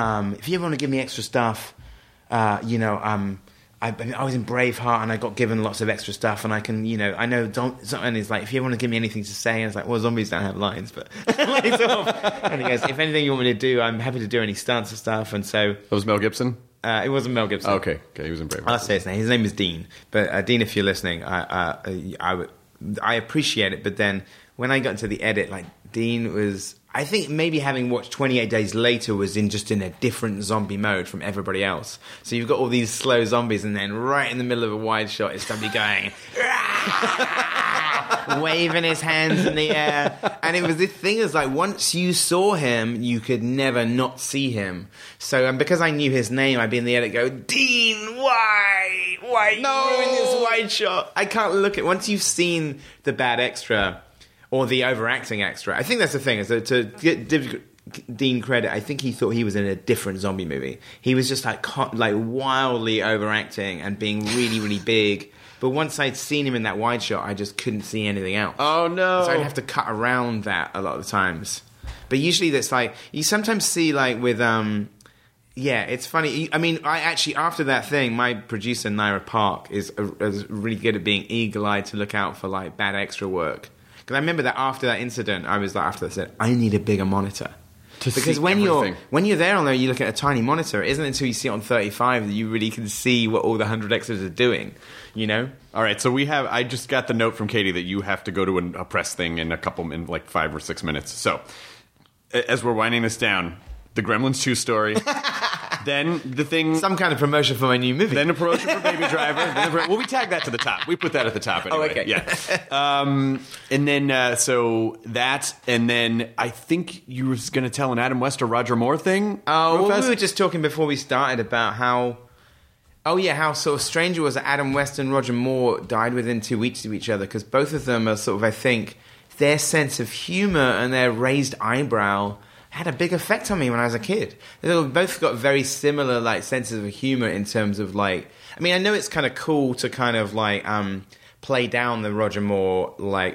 you know, I was in Braveheart and I got given lots of extra stuff and I can, you know, I know, and he's like, if you want to give me anything to say, and I was like, well, zombies don't have lines, but like, sort of, and he goes, if anything you want me to do, I'm happy to do any stunts and stuff. And so that was Mel Gibson? It wasn't Mel Gibson. Oh, okay, he was in Braveheart. I'll say his name. His name is Dean. But Dean, if you're listening, I appreciate it. But then when I got into the edit, like, Dean was, I think maybe having watched 28 Days Later was in a different zombie mode from everybody else. So you've got all these slow zombies and then right in the middle of a wide shot is somebody going, waving his hands in the air. And it was this thing is like, once you saw him, you could never not see him. So because I knew his name, I'd be in the edit go, Dean, why no in this wide shot? I can't look at, once you've seen the bad extra or the overacting extra, I think that's the thing, is that to get Dean credit, I think he thought he was in a different zombie movie. He was just like wildly overacting and being really, really big. But once I'd seen him in that wide shot, I just couldn't see anything else. Oh, no. So I'd have to cut around that a lot of the times. But usually that's like, you sometimes see like with, yeah, it's funny. I mean, I actually, after that thing, my producer, Naira Park, is really good at being eagle-eyed to look out for like bad extra work. Because I remember that after that incident, I was like, after that, I said, I need a bigger monitor. Because when you're there on there, you look at a tiny monitor. It isn't until you see it on 35 that you really can see what all the 100 extras are doing, you know? All right, so I just got the note from Katie that you have to go to a press thing in like 5 or 6 minutes. So, as we're winding this down, the Gremlins 2 story, then the thing... Some kind of promotion for my new movie. Then a promotion for Baby Driver. Well, we tag that to the top. We put that at the top anyway. Oh, okay. Yeah. And then, so that, and then I think you were going to tell an Adam West or Roger Moore thing? Oh, well, we were just talking before we started about how... Oh, yeah, how sort of strange it was that Adam West and Roger Moore died within 2 weeks of each other, because both of them are sort of, I think, their sense of humour and their raised eyebrow had a big effect on me when I was a kid. They both got very similar, like, senses of humour in terms of, like... I mean, I know it's kind of cool to kind of, like, play down the Roger Moore, like,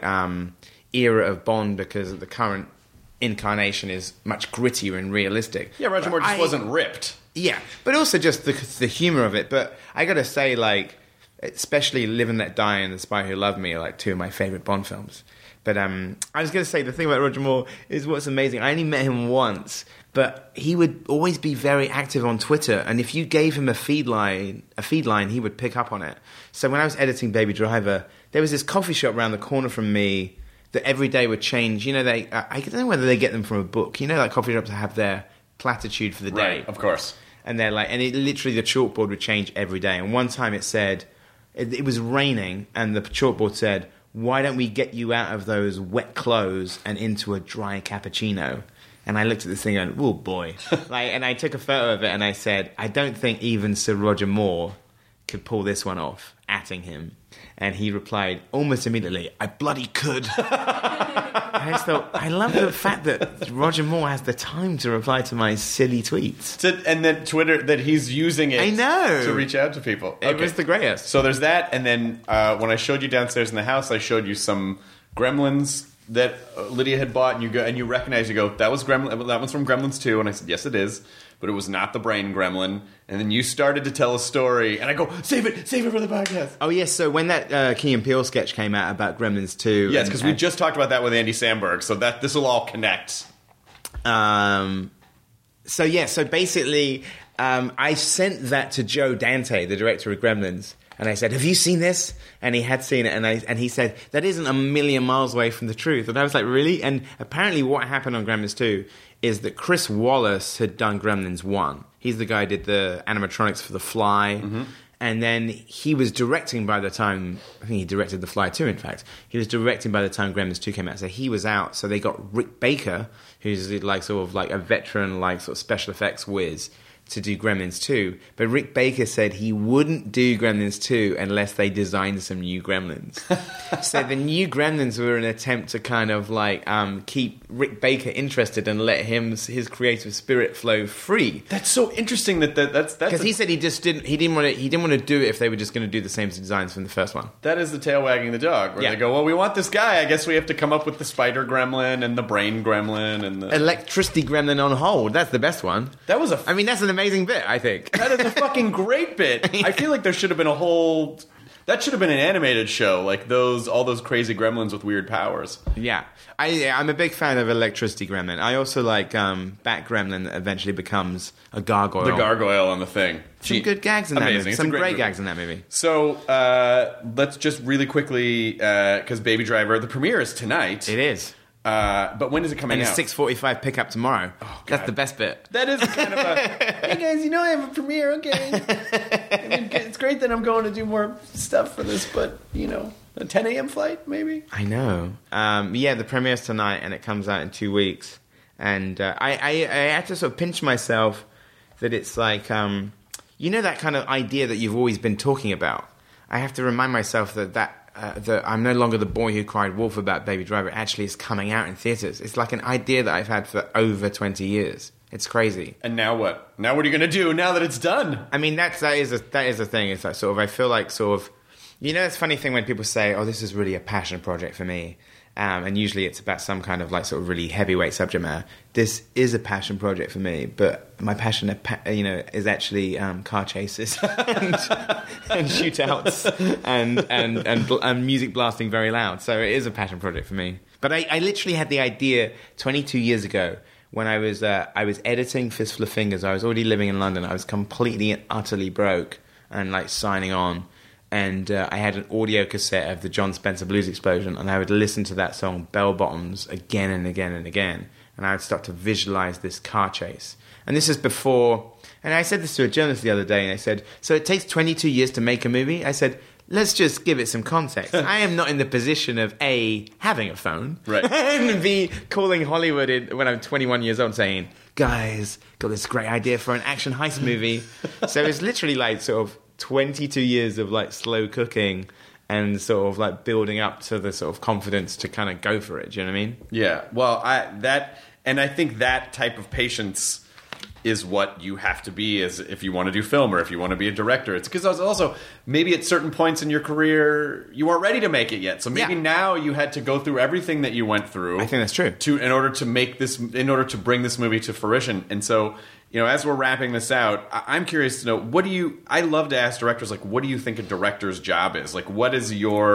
era of Bond, because the current incarnation is much grittier and realistic. Yeah, Roger Moore just wasn't ripped. Yeah, but also just the humour of it. But I gotta say, like, especially Live and Let Die and The Spy Who Loved Me are, like, 2 of my favourite Bond films. But I was going to say, the thing about Roger Moore is what's amazing. I only met him once, but he would always be very active on Twitter. And if you gave him a feed line, he would pick up on it. So when I was editing Baby Driver, there was this coffee shop around the corner from me that every day would change. You know, I don't know whether they get them from a book. You know, like coffee shops have their platitude for the day. Right, of course. And they're like, and it literally, the chalkboard would change every day. And one time it said, it was raining, and the chalkboard said, why don't we get you out of those wet clothes and into a dry cappuccino? And I looked at this thing and, oh boy. And I took a photo of it and I said, I don't think even Sir Roger Moore could pull this one off, atting him. And he replied almost immediately, I bloody could. I just thought, I love the fact that Roger Moore has the time to reply to my silly tweets. And then Twitter, that he's using it I know. to reach out to people. It was the greatest. So there's that, and then when I showed you downstairs in the house, I showed you some Gremlins that Lydia had bought, and you recognize, you go, that was Gremlin, that one's from Gremlins 2, and I said, yes, it is, but it was not the brain gremlin. And then you started to tell a story, and I go, save it for the podcast. Oh, yes, so when that Key and Peele sketch came out about Gremlins 2... Yes, because we just talked about that with Andy Samberg, so that this will all connect. So basically, I sent that to Joe Dante, the director of Gremlins, And I said, have you seen this? And he had seen it, and he said, that isn't a million miles away from the truth. And I was like, really? And apparently what happened on Gremlins 2 is that Chris Wallace had done Gremlins 1. He's the guy who did the animatronics for The Fly. Mm-hmm. And then he was directing by the time, I think he directed The Fly 2, in fact. He was directing by the time Gremlins 2 came out. So he was out. So they got Rick Baker, who's like sort of like a veteran, like sort of special effects whiz, to do Gremlins 2. But Rick Baker said he wouldn't do Gremlins 2 unless they designed some new Gremlins. So the new Gremlins were an attempt to kind of like keep Rick Baker interested and let his creative spirit flow free. That's so interesting that's because he said he didn't want to do it if they were just going to do the same designs from the first one. That is the tail wagging the dog, where they go, well, we want this guy. I guess we have to come up with the spider gremlin and the brain gremlin and the electricity gremlin on hold. That's the best one. That was I mean, that's an amazing bit, I think. That is a fucking great bit. I feel like there should have been that should have been an animated show, like all those crazy gremlins with weird powers. Yeah. I'm a big fan of Electricity Gremlin. I also like Bat Gremlin that eventually becomes a gargoyle. The gargoyle on the thing. Some good gags in that movie. Some great gags in that movie. So let's just really quickly, because Baby Driver, the premiere is tonight. It is. But when is it coming out? And a 6:45 pickup tomorrow. Oh, that's the best bit. That is kind of a, hey guys, I have a premiere, okay? I mean, it's great that I'm going to do more stuff for this, but, a 10 a.m. flight, maybe? I know. Yeah, the premiere's tonight, and it comes out in 2 weeks. And I had to sort of pinch myself that it's like, that kind of idea that you've always been talking about. I have to remind myself that I'm no longer the boy who cried wolf about Baby Driver. It actually is coming out in theaters. It's like an idea that I've had for over 20 years. It's crazy. And now what? Now what are you going to do now that it's done? I mean, that is a thing. It's like sort of, I feel like sort of, it's a funny thing when people say, oh, this is really a passion project for me. And usually it's about some kind of like sort of really heavyweight subject matter. This is a passion project for me, but my passion, is actually car chases and shootouts and music blasting very loud. So it is a passion project for me. But I literally had the idea 22 years ago when I was editing Fistful of Fingers. I was already living in London. I was completely and utterly broke and like signing on. And I had an audio cassette of the John Spencer Blues Explosion, and I would listen to that song Bell Bottoms again and again and again, and I would start to visualize this car chase. And this is before, and I said this to a journalist the other day, and I said, so it takes 22 years to make a movie? I said, let's just give it some context. I am not in the position of A, having a phone, right, and B, calling Hollywood when I'm 21 years old saying, guys, got this great idea for an action heist movie. So it's literally like sort of 22 years of like slow cooking and sort of like building up to the sort of confidence to kind of go for it. Do you know what I mean? Yeah. Well, I think that type of patience is what you have to be as if you want to do film or if you want to be a director. It's because also maybe at certain points in your career you weren't ready to make it yet. So maybe now you had to go through everything that you went through. I think that's true. In order to bring this movie to fruition. And so, as we're wrapping this out, I'm curious to know, I love to ask directors, like, what do you think a director's job is? Like, what do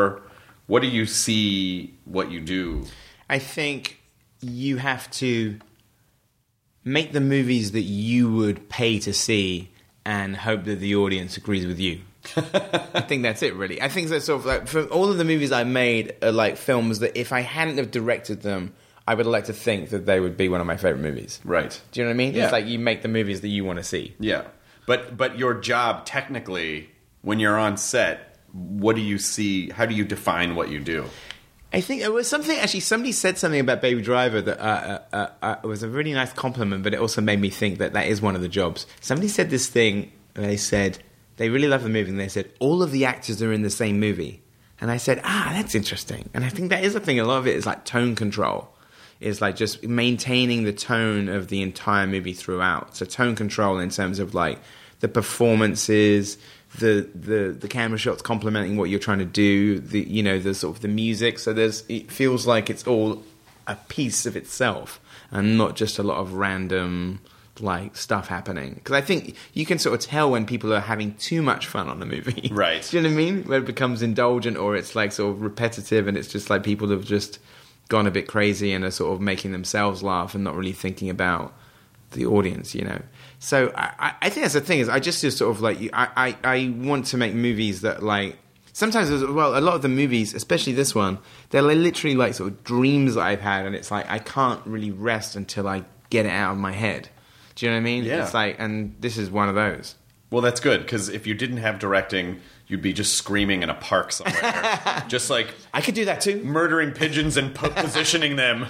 you see what you do? I think you have to make the movies that you would pay to see and hope that the audience agrees with you. I think that's it, really. I think that sort of like, for all of the movies I made are like films that if I hadn't have directed them, I would like to think that they would be one of my favorite movies. Right. Do you know what I mean? Yeah. It's like you make the movies that you want to see. Yeah. But your job, technically, when you're on set, what do you see? How do you define what you do? I think it was something, actually, somebody said something about Baby Driver that was a really nice compliment, but it also made me think that is one of the jobs. Somebody said this thing, and they said, they really love the movie, and they said, all of the actors are in the same movie. And I said, that's interesting. And I think that is the thing. A lot of it is like tone control. Is like just maintaining the tone of the entire movie throughout. So tone control in terms of like the performances, the camera shots complementing what you're trying to do, the sort of the music. So it feels like it's all a piece of itself and not just a lot of random like stuff happening. Because I think you can sort of tell when people are having too much fun on the movie. Right. Do you know what I mean? Where it becomes indulgent or it's like sort of repetitive and it's just like people have just gone a bit crazy and are sort of making themselves laugh and not really thinking about the audience, you know. So I think that's the thing is I just sort of like I want to make movies that like sometimes a lot of the movies, especially this one, they're literally like sort of dreams that I've had, and it's like I can't really rest until I get it out of my head. Do you know what I mean? Yeah. It's like, and this is one of those. Well, that's good, because if you didn't have directing, you'd be just screaming in a park somewhere. Just like... I could do that too. Murdering pigeons and positioning them.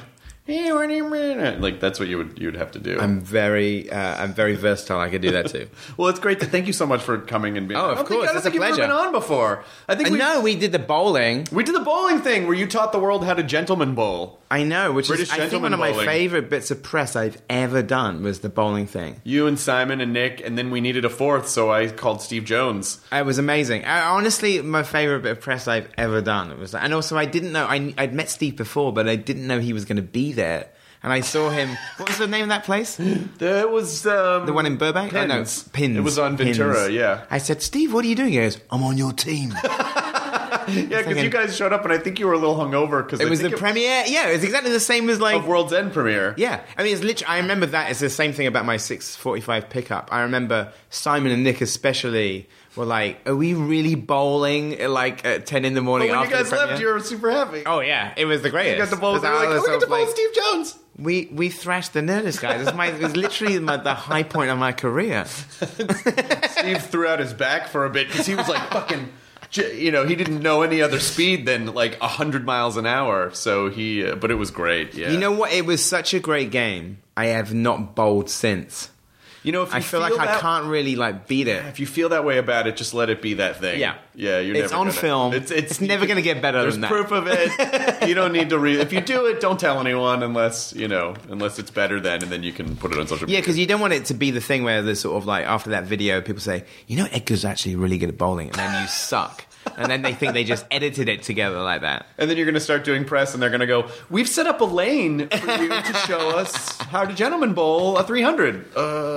Like, that's what you would have to do. I'm very versatile. I could do that too. Well, it's great. Thank you so much for coming and being Oh, of course. I don't think you've ever been on before. I think we did the bowling. We did the bowling thing where you taught the world how to gentleman bowl. I know, which British is, I think, gentleman one of my bowling. favorite bits of press I've ever done was the bowling thing. You and Simon and Nick, and then we needed a fourth, so I called Steve Jones. It was amazing. Honestly, my favorite bit of press I've ever done. It was, and also I didn't know I'd met Steve before, but I didn't know he was going to be there. And I saw him. What was the name of that place? There was the one in Burbank. Pins. Oh, no, Pins. It was on Ventura. Pins. Yeah. I said, Steve, what are you doing? He goes, I'm on your team. Yeah, because you guys showed up, and I think you were a little hungover because It was the premiere. Yeah, it was exactly the same as like of World's End premiere. Yeah, I mean, it's literally. I remember that. It's the same thing about my 6:45 pickup. I remember Simon and Nick especially were like, "Are we really bowling at like at 10 in the morning?" But when you after guys the left, premiere? you were super happy. Oh yeah, it was the greatest. You got to bowl. Because They were like, I was we get to sort of bowl Steve Jones. We thrashed the Nerdist guys. It was literally the high point of my career. Steve threw out his back for a bit because he was like fucking. You know, he didn't know any other speed than like 100 miles an hour. So but it was great. Yeah. You know what? It was such a great game. I have not bowled since. You know, if you I feel like I can't really like beat it. If you feel that way about it, just let it be that thing. Yeah. Yeah, you're It's never on gonna, film. It's never going to get better There's than that. proof of it. You don't need to read. If you do it, don't tell anyone unless it's better then, and then you can put it on social media. Yeah, because you don't want it to be the thing where there's sort of like after that video, people say, you know, Edgar's actually really good at bowling, and then you suck. And then they think they just edited it together like that. And then you're going to start doing press, and they're going to go, we've set up a lane for you to show us how to gentleman bowl a 300.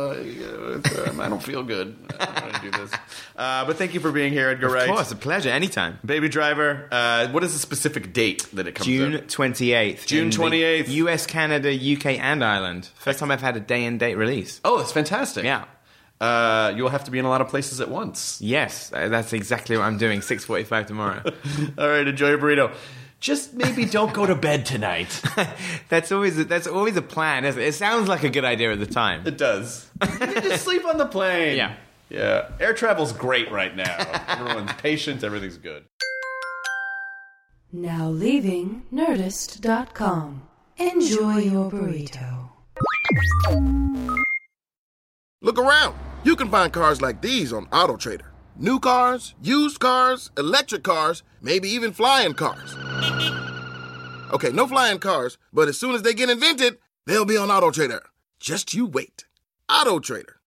I don't feel good. I don't want to do this. But thank you for being here, Edgar Wright. Of course, a pleasure. Anytime. Baby Driver. What is the specific date that it comes June out? 28th. June 28th. US, Canada, UK, and Ireland. First time I've had a day and date release. Oh, that's fantastic. Yeah. You'll have to be in a lot of places at once. Yes, that's exactly what I'm doing. 6:45 tomorrow. All right, enjoy your burrito. Just maybe don't go to bed tonight. That's always a plan, isn't it? It sounds like a good idea at the time. It does. You can just sleep on the plane. Yeah. Yeah. Air travel's great right now. Everyone's patient. Everything's good. Now leaving Nerdist.com. Enjoy your burrito. Look around. You can find cars like these on AutoTrader. New cars, used cars, electric cars, maybe even flying cars. Okay, no flying cars, but as soon as they get invented, they'll be on AutoTrader. Just you wait. AutoTrader.